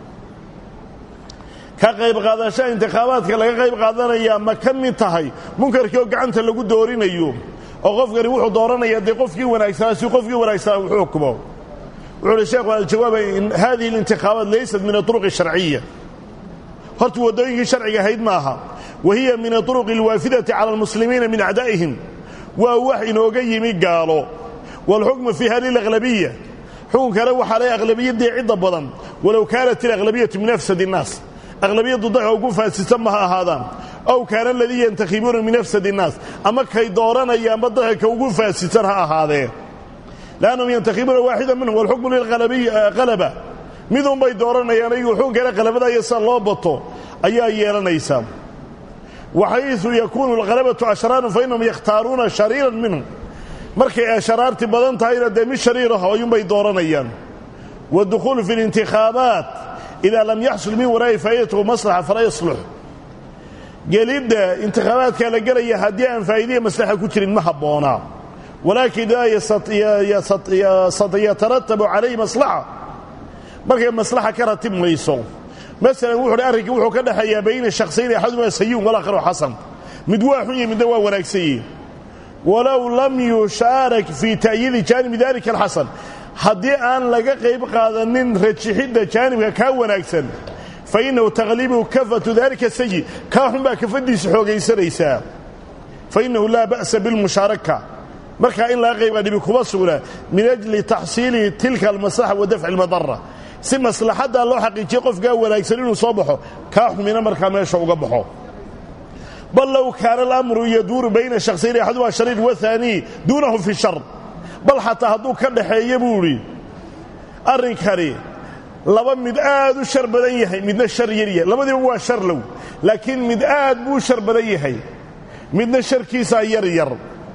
كغيب غادا شيء انتخابات كغيب غادنا يا ما كم تهي منكر كيو غعنت لو دورينيو او قف غري و دورانيا دي قفكي وناغسان قفكي وناغسان حكمه وعلى الشيخ الجواب إن هذه الانتخابات ليست من الطرق الشرعية هرت ودوين شرعية هيد ماها وهي من الطرق الوافدة على المسلمين من أعدائهم ووحي نوغي مقالو والحكم في هذه الأغلبية حكم كلا وحالي أغلبية دي عدة بضن ولو كانت الأغلبية من أفسد الناس أغلبية ضدها وقوفها تسمها هذا أو كان الذي ينتخبون من أفسد الناس أما كي دورنا أيام ضدها كوقوفها تسمها هذا لأنهم ينتخبون واحدا منهم والحكم للغلبية غلبة ميدهم بيدورنا يعني يحكم كلا غلبة يسال الله بطو أيها نيسام وحيث يكون الغلبة أشرار فإنهم يختارون شريرا منهم مركي أشرارتي بدن تايرة دمي شريرها ويوم بيدورنا أيام والدخول في الانتخابات إذا لم يحصل من وراء فائدته مصلحة فلا يصلح قليل انتخابات كان لقرية هدية فائدية مصلحة كتير محبونا ولكن لا يترتب عليه مصلحة مركي مصلحة كرتب ميسون مثلا وحو كده حيا بين الشخصين أحدهما سيئون والآخر حسن مدواحي من دواء ونكسي ولو لم يشارك في تأييد جانب ذلك الحسن haddii aan laga qayb qaadanin rajixidda jaanibka ka wanaagsan fa innahu taghlibu kafatu dhalika sayyi ka xun baa kafadiisa xoogaysanaysa fa innahu la ba'sa bil musharaka marka in la qayb qaadib kuba suula min ajli tahsili tilka al maslaha wa daf' al madarra si maslahada loo xaqiijiyo qofka wanaagsan inuu soo baxo ka xumina marka meesha uga baxo bal law kana al amru yaduru bayna shakhsayn ahaduma sharid wa thani dunahu fi shar bal xataa hadduu ka dhaxeeyo buu yidhi arrinkani laba mid aad u shar badan yahay midna shar yar yahay labadiiba waa shar low laakiin mid aad buu shar badan yahay midna sharkiisa yar yar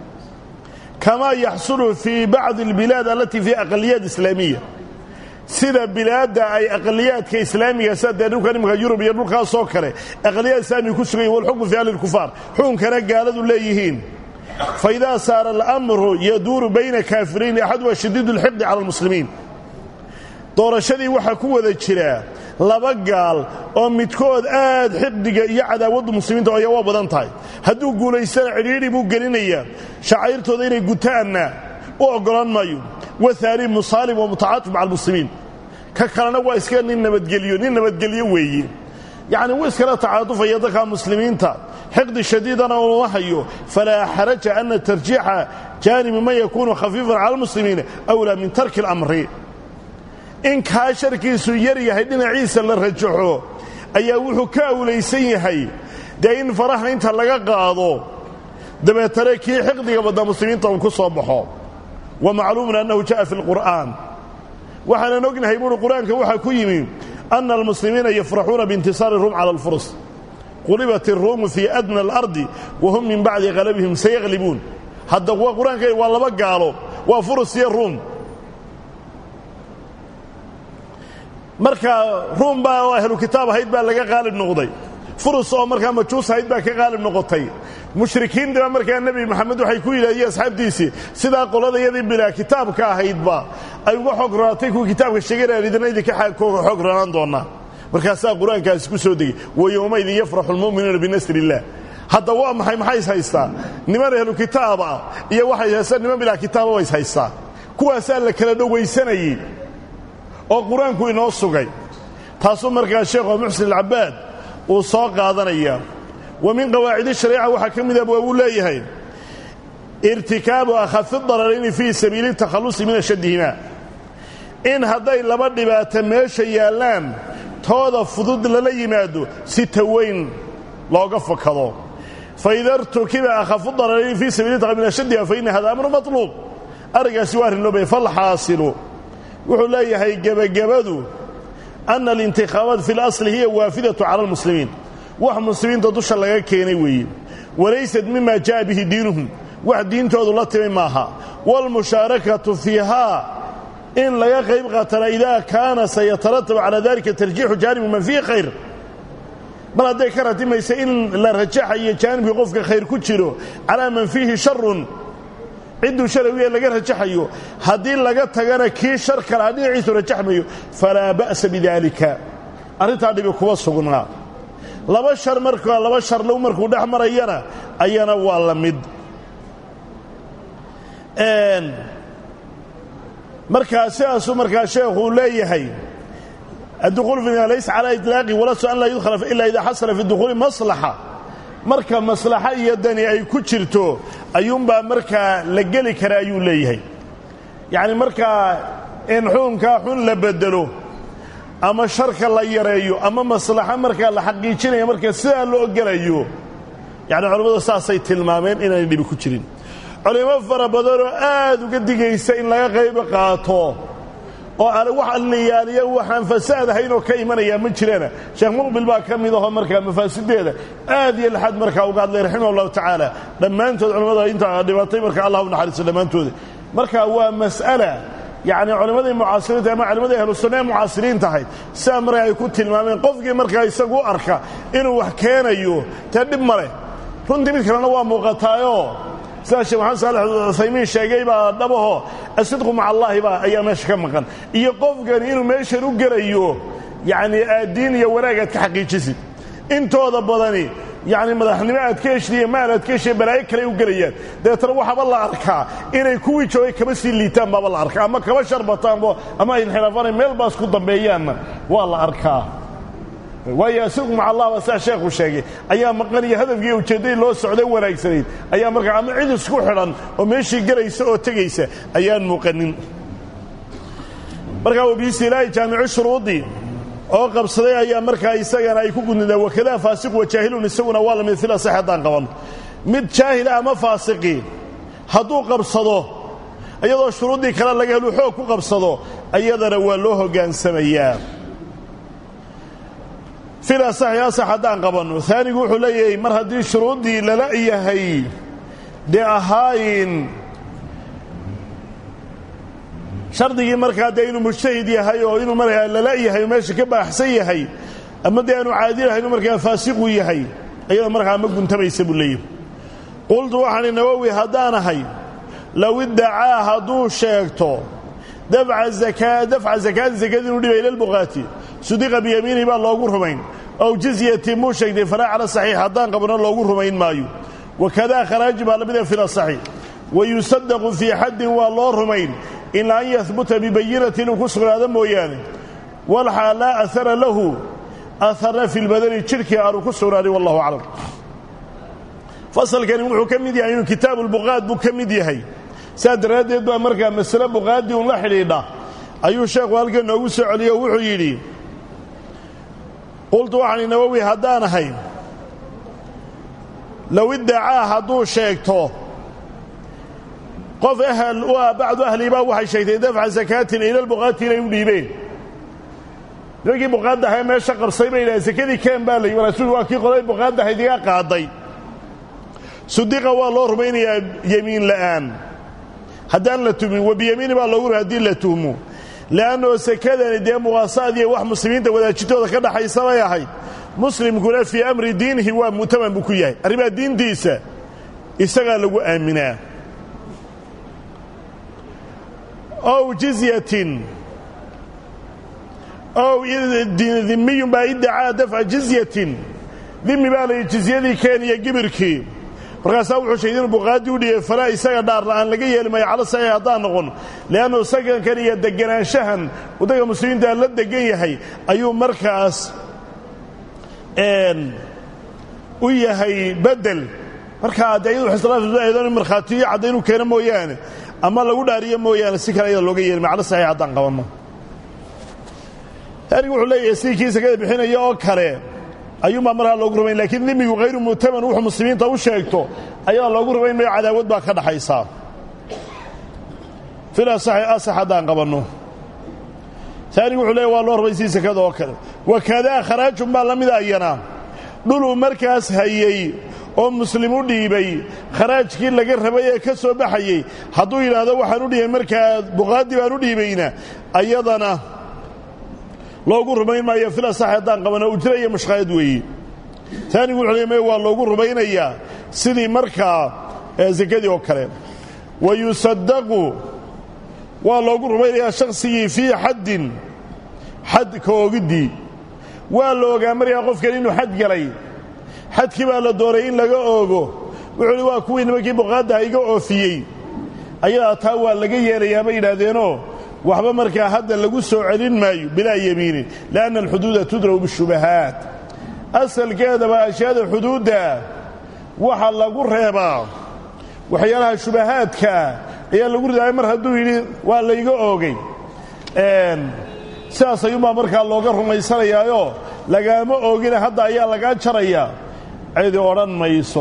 kama yaxsulu fi bacd albilaad allati fi aqliyat islamiyya sida bilaada ay aqliyaadka islaamiga sida dhulka nimka Yurub iyo dhulkaas oo kale aqliyaad islaami ku sugay wal xukm fi al-kufar xukunkana gaaladu leeyihiin فإذا صار الأمر يدور بين كافرين أحد وشديد الحقد على المسلمين doorashadii waxa ku wada jira laba gaal oo midkood aad xiddiga iyo cadaawada muslimiinta ay waa badan tahay haduu guuleysana ciriiri buu gelinaya shacayrtooda inay gutaana oo ogolaan maayo wathari musalib wa mutaatif ma'a almuslimiin ka kalena waa iska nin nabadgeliyo weeye يعني ويسكلا تعاطف يدك مسلمين حقد شديدا ووحيه فلا حرج أن ترجيح جانب ما يكون خفيفا على المسلمين أولى من ترك الأمر إن كاشركي سيري هيدنا عيسى للرجحه أيوه كاولي سيهي دين فرح انت لغا قاضو دبا تركي حقد يبدا مسلمين كصبحوا ومعلوم أنه جاء في القرآن وحنا نقول هيبون القرآن كوحا كيمين أن المسلمين يفرحون بانتصار الروم على الفرس قلبت الروم في أدنى الأرض وهم من بعد غلبهم سيغلبون هذا هو القرآن كي والله بقالوا وفرس يا الروم مركا روم با أهل الكتاب هيد با لقى غالب نقضي فرس أو مركا مجوس هيد با كغالب نقضي مشركين دبا مركا النبي محمد وحي كوي لأي أصحاب ديسي سيدا قولada يدي بلا كتاب كاهيد با أي وحقراتي كو كتاب الشجرة لدينا يدي كحقران دونا مركاسا قرآن كاسكو سودي ويومئذ يفرح المؤمنون بنصر الله هذا هو محيس هيستا نمان أهل الكتاب يا واحد يسأل نمان بلا كتاب ويس هيستا كوا سأل لك لدو ويساني oo quraanku inoo sugay taasoo markaa sheekh Muxsin al-Abbad oo soo qaadanaya ومن قواعد الشريعه waxa kamid ah uu leeyahay irtikaabu akhaf ad-dararayn fi sabiil at-takhallus min ashaddihima in haday laba dhibaato meesha yaalaan tooda fudud la yimaado si taweyn looga fakado فإذا ارتكب أخف الضررين في سبيل التخلص من الشدة فإن هذا أمر مطلوب أرجع سوار النبي فالحاصل وحليه هي جبجبدو أن الانتخابات في الأصل هي وافدة على المسلمين وهم المسلمين تدوش الله كينوي وليست مما جاء به دينهم واحد دين تودلت معها والمشاركة فيها إن لا يغيب قتل إذا كان سيترتب على ذلك ترجيح جانب من فيه خير بل هذا كانت ما يسئل لا رجح أي جانب يقفك خير كتيره على من فيه شر عنده شروية لقى رجحيه هذه لقى تجانا كي شر كالعادي عيسو رجحميه فلا بأس بذلك أريد أن يكون صغنا لما شر مركو لما شر لو مركو دحمر أيانا والله مد ان مركا سياسو مركا شيخ ليهي الدخول فيها ليس على إطلاقه ولا سؤال لا يدخل إلا إذا حصل في الدخول مصلحة مركا مصلحة يدني أي كتشرتو أيوم با مركا لقلي كرايو ليهي يعني مركا in xukunkaa xun la bedelo ama sharka la yareeyo ama maslaxa markaa la xaqiijinaya marka sidaa loo gelayo yacni culimmadu saasay tilmaameen inaanay dhibi ku jirin culimo fara badanoo aad uga digaysa in laga qayb qaato oo aan wax alniyaaliya waxaan fasaad ahayn oo ka imanaya ma jirana sheekh muqbil baa ka mid ah markaa mafaasideeda aad iyo laxad markaa uga hadlay raximahullahu tacaala dhammaantood culimmada inta dhibatay marka allah u naxariisto dhammaantood marka waa mas'ala يعني علماء المعاصرين ama culimada ahlu sunnah mucaasiriin tahay saa maray ay ku tilmaameen qofkii markaa isagu arka inuu wax keenayo tadib male runtii mid kalena waa muuqataayo sida Sheekh Maxamed Saalix Al-Uthaymin sheegay baa dhabaho asidqu ma'a Allah baa ayaa meesha ka maqan iyo qofkan inuu meesha u galayo yani diin iyo wanaagad ka xaqiijisid intooda badani يعني madaxnimo aad ka heshiiyay maal aad ka heshiiyay balaayo kale u galayaan deetana waxa la arkaa inay kuwii joogay kaba sii liitaan baba la arkaa ama kaba sharbataan ama ay xilafaan meel baas ku dambeeyaan waa la arkaa waayo isagu ma Allah waa saa sheekhu sheegay ayaa maqan iyo hadafkii ujeeday loo socday wanaagsaneed ayaa markaa ama cid isku xiran oo meeshii galaysa oo tagaysa ayaan muuqanin markaa wabiisilaahi jaamicu shuruudi oo qabsaday ayaa markaa isagana ay ku gudnidaan wakada faasiq wa jaahilun isaguna waa la mid fil saxadan qaban mid jaahil ama faasiqi haduu qabsado ayadoo shuruudii kala laga helo xoog ku qabsado ayadana waa loo hogaansamayaa fil saxadan qaban thanigu wuxuu leeyahay mar hadii shuruudii lala yahay de ahayn shardigii markaa de inuu mujtahid yahay oo inuu markaa la yahay meesha ka baaxsan yahay ama de aanu caadil ahayn markaa faasiq yahay ayada markaa ma guntamaysa buleeyo qultu waxaan nawawi hadaanahay law iddaa haduu sheegto daf'a zakat zakadinu dhibay ilal buqaati sudiqa bi yamini ba loogu rumayn aw jizyati mushaydi fara ala sahih hadan qabna loogu rumayn maayo wakada kharaj ba labada fil sahih ويصدق في حد والله رمين إن أن يثبت ببينة كسر هذا مويانه والحال لا أثر له أثر في البدن الشركي أو كسر هذا والله أعلم فصل كان يقول كمدي يعني كتاب البغاد بكمدي هي سادر هذا يدوى مركا مسألة بغاد والله حريدا أيو شيخ والقى نوسع عليه وحيلي قلت وعني نووي هدانا هي لو ادعاه هدو شيكتو قف أهل وبعض أهل ما وحي شيء دفع زكاة إلى البغاة لا يديبين لكن بغاة ده ما شقر صيبة إلى زكاة كان بالي ورسول واكي قرأي بغاة ده هديها قاضي صدق والله رميني يمين الآن هدان لتومي وبيمين ما الله هدين لتومو لأنه زكاة دي مغاصاة دي واحد مسلمين ولا تشتوه كده حيصوا يا حي مسلم يقول في أمر دينه هو متمم بكيه أربع دين ديسة يستغل أمنا أو جزية أو ذمي ما يدعى دفع جزية ذمي بالي جزية كان يجبرك فرقاسا وحو شيدين البغادي ودي فلا يساق دار لأن لقيه لما يعلى سيادان نغن لأنه ساقا كان يدقنا شهن ودقى مسلمين ده لدقيه هي أيو مركز ويهي بدل مركز دايدو حسرات الزائدان مرخاتي عدينو كان مويانه أما لو داريه مويان si kale looga yeelay macna saxiix hadan qabano tani wuxuu leeyahay si kiisa ka bixinayo oo kale ayuma marha loogu rumayn laakiin nimigu غير mutaman wuxuu muslimiinta u sheegto ayaa loogu rumayn ma cadaawad baa ka dhaxaysa fila saxiix hadan qabano tani wuxuu leeyahay waa loo rumaysiin sakada oo kale wakada kharaj ma lamida ayana dhulu markaas hayay oo muslimu dhiibay kharaajkii laga rabay ee ka soo baxayay haduu yiraahdo waxaan u dhigay markaa buqaadi baan u dhiibayna ayadana loogu rumayn maayo fila saxadan qabana ujraya mashqaad weey taani wuxuu waa loogu rumaynayaa sidii markaa zakadii oo kale wayusaddaqu waa loogu rumaynayaa shakhsigii fi xad koogidi waa looga mariyaa qofkan inuu xad galay xadkii baa la dooray in laga oogo wuxuu waa kuwii nimankii buqaada iga oofiyay ayaa taa waa laga yeelayaa bay yiraahdeenoo waxba markaa hadda lagu soo celin maayo bilaa yamiin laana alxuduud tudraw bishubahat asalkeeda ba ashyaada xuduuda waxa lagu reebaa waxyaalaha shubahaadka ayaa lagu riday mar haduu yiri waa la iga oogay sidaas ayuunbaa markaa looga rumaysanayaayo lagaama oogina hadda ayaa lagaa jarayaa cidi odhan mayso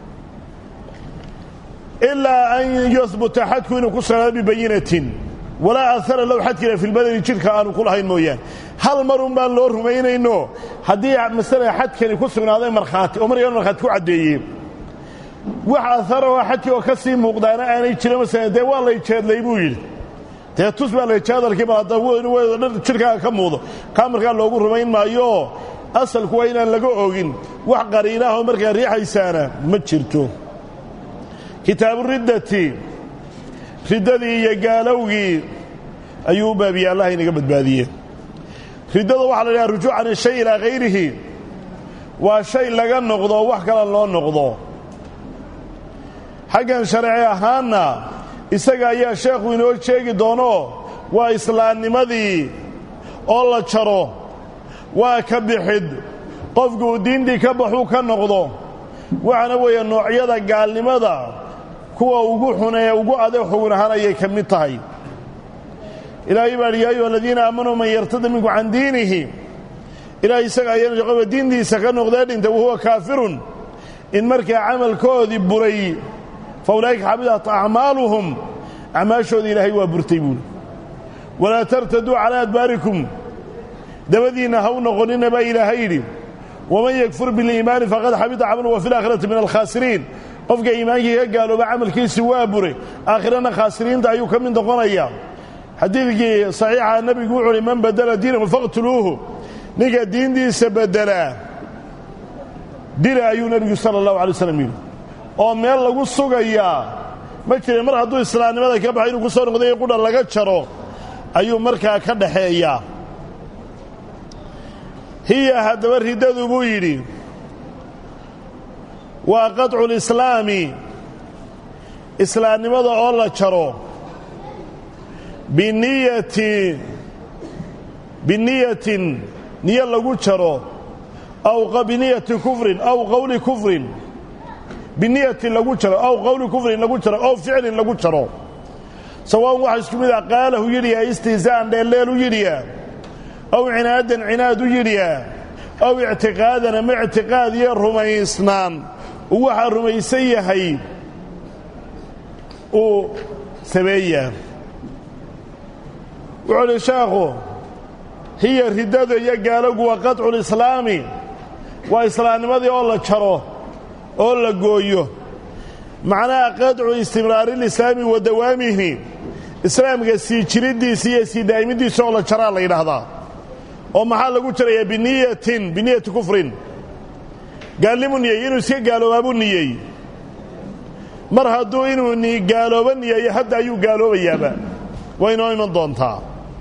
ilaa an yuhbuta xadku inuu ku sugnaado bibayinatin walaa ahara low xadkina fi lbadani jidhka aanu ku lahayn mooyaane hal marun baan loo rumaynayno haddii masala xadkani ku sugnaaday markhaati oo markaan markhaati ku caddeeyey wax aharaho xadkii oo ka sii muuqdaana aanay jirin masala dee waa lay jeedlay buu yidhi dee tus baa lay jeedalkii bal hadda dhan jidhkaaga ka muuqdo kaa markaa loogu rumayn maayo asalku waa inaan laga oogin wax qariinaahoo markaa riixaysaana ma jirto kitaabuuriddati riddadii iyo gaalowgii ayuu u baabiyey allah inaga badbaadiye riddada waxaa la yidhaha rujuuc can ishay ilaa hayrihi waa shay laga noqdo wax kale loo noqdo xaggan sharci ahaanna isaga ayaa sheekhu inoo sheegi doono waa islaamnimadii oo la jaro waa ka bixid qofku uu diintii ka baxuu ka noqdo waxaana weeye noocyada gaalnimada kuwa ugu xunee ugu adeeg xugun ahaan ayay ka mid tahay ilaahay baa yaa ayuha aladiina aamanuu man yartada minku can diinihi ilaahay isaga ayaana qofa diintiisa ka noqdee dhinta wahuwa kaafirun in markaa camalkoodii buray fa ulaa'ika xabidat acmaaluhum acmaashoodii ilaahay waa burtay buuli walaa tartaduu calaa adbaarikum dabadiinna ha u noqonina baa ilaahay yidhi waman yakfur biliimaani faqad xabita camalu wa fi laakhirati min alkhaasiriin qofka iimaankii ka gaalooba camalkiisi waa buray aakhirana khaasiriinta ayuu ka mid noqonayaa xadiidkii saxiixa nebigu wuxuu uhi man badala diinahu faqtuluuhu ninka diintiisa bedelaa dila ayuu nebigu sala allahu alay waslam yidhi oo meel lagu sugayaa ma jirin mar hadduu islaamnimada ka baxay inuu ku soo noqday qudha laga jaro ayuu markaa ka dhaxeeyaa hiya haddaba riddadu buu yidhi waa qadcu lislaami islaamnimada oo la jaro biniyatin niyo lagu jaro aw biniyati kufrin aw qawli kufrin biniyatin lagu jaro aw qawli kufrin lagu jaro aw ficlin lagu jaro sawaaun waxa isku mid ah qaalahu yidhiyaa istihzaa'an dheelleel u yidhiyaa aw cinaadan cinaad u yidhiyaa aw ictiqaadan ama ictiqaad iyo rumaysnaan uu waxaa rumaysan yahay uu sameeyaa wuxuu uhi sheekhu hiya riddada iyo gaalogu waa qadculislaami waa islaamnimadii oo la jaro oo la gooyo macnaha qadcu istimraarilislaami wa dawaamihi islaamka sii jiriddiisa iyo sii daa'imidiisa oo la jaraa la yidhaahdaa oo maxaa lagu jarayaa biniyati kufrin gaalnimu niyey inuu iska gaaloobaabuu niyey mar hadduu inuu gaalooba niyeeyo hadda ayuu gaaloobayaaba way inoo iman doontaa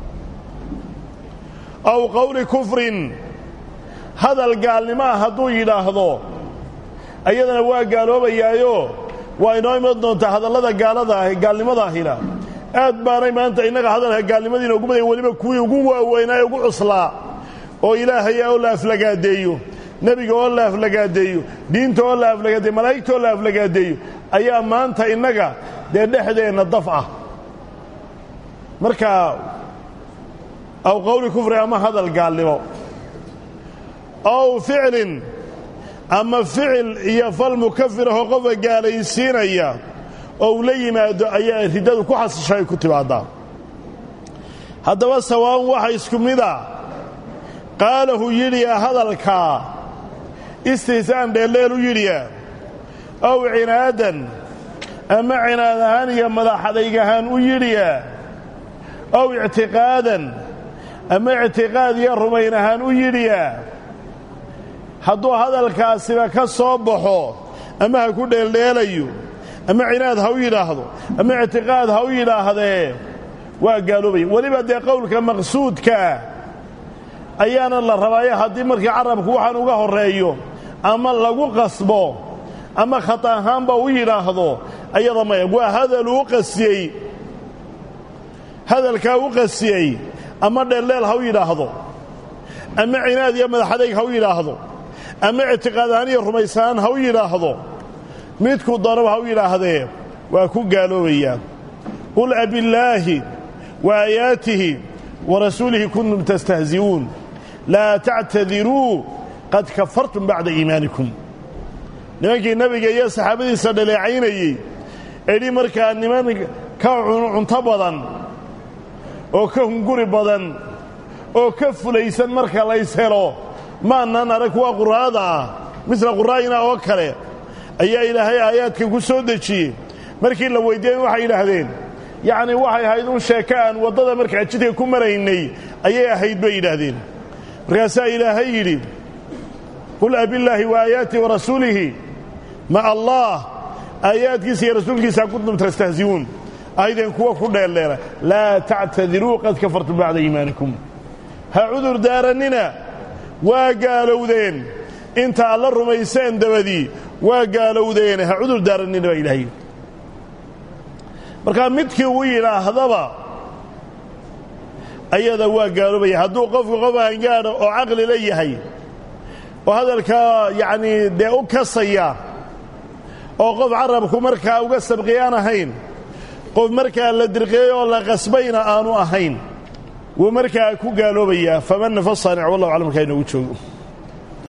aw qawli kufrin hadal gaalnimaa hadduu yidhaahdo ayadana waa gaaloobayaayo waa inoo iman doontaa hadallada gaalada ah gaalnimadaahina aad baanay maanta innaga hadalka gaalnimadiina ugu badan weliba kuwii ugu waaweynaa ee ugu cuslaa oo ilaahaya oo la aflagaadeeyo nebiga oo la aflagaadeeyo diinta oo la aflagaadeeyo malaa'igta oo la aflagaadeeyo ayaa maanta innaga dee dhexdeenna daf ah marka aw qawli kufri ama hadal gaalnimo aw ficlin ama ficil iyo fal mukafirahoo qofka gaalaysiinaya oo uu la yimaado ayaa riddadu ku xasishay ay ku timaaddaa haddaba sawaaun waxa isku mida qaalahu yidhiyaa hadalkaa istihsaan dheelleel u yidhiyaa aw cinaadan ama cinaad ahaan iyo madaxadayg ahaan u yidhiyaa aw ictiqaadan ama ictiqaad iyo rumayn ahaan u yidhiyaa hadduu hadalkaasiba ka soo baxo ama ha ku dheeldheelayo ama cinaad ha u yidhaahdo ama ictiqaad ha u yidhaahdee waa gaaloobaya weliba dee qowlka maqsuudkaa ayaana la rabaayo haddii markii carabku waxaan uga horreeyo ama lagu qasbo ama khata ahaanba u yidhaahdo ayada maya waa hadaluu u qasiyey hadalkaa u qasiyey ama dheeldheel ha u yidhaahdo ama cinaad iyo madaxadayg ha u yidhaahdo ama ictiqaad ahaan iyo rumaysanaan ha u yidhaahdo midku doonaba ha u yidhaahdee waa ku gaaloobayaa qul abillaahi wa aayaatihi ورسوله كنتم تستهزئون لا تعتذروا قد كفرتم بعد إيمانكم نمكي النبي يا صحابتي سدلي عيني إلي مركا نمان كعنتبضا أو كهنقري بدن أو كف ليسن مركا ليسهلو ما أننا ركوا قرادا مثل قرائنا وكله أي إلهي آياتك كسودتشي مركي لو ويدين وحي لهذين يعني وحي هيدون شاكان وضد مركي عجتي كمريني أي هيد بين هذين رسائل إلهي قل أبي الله وآياته ورسوله مع الله آياتك سي رسولك سأكونتم تستهزئون أيضا كوا كل الليلة لا تعتذروا قد كفرتم بعد إيمانكم هعذر دارننا وقالوا ذين انت الله الرميسان دبدي وقالوا ذين هعذر دارننا إلهي marka midkii uu yiraahdaba ayada waa gaarobay haduu qofku qof aan gaaro oo aqli leeyahay oo hadalka yaani de u kasaya oo qof arabku marka uga sabqiyaan ahayn qof marka la dirqeeyo la qasbayna aanu ahayn ومركا ku gaalobaya faman fasana wallahu alam kayna u joogo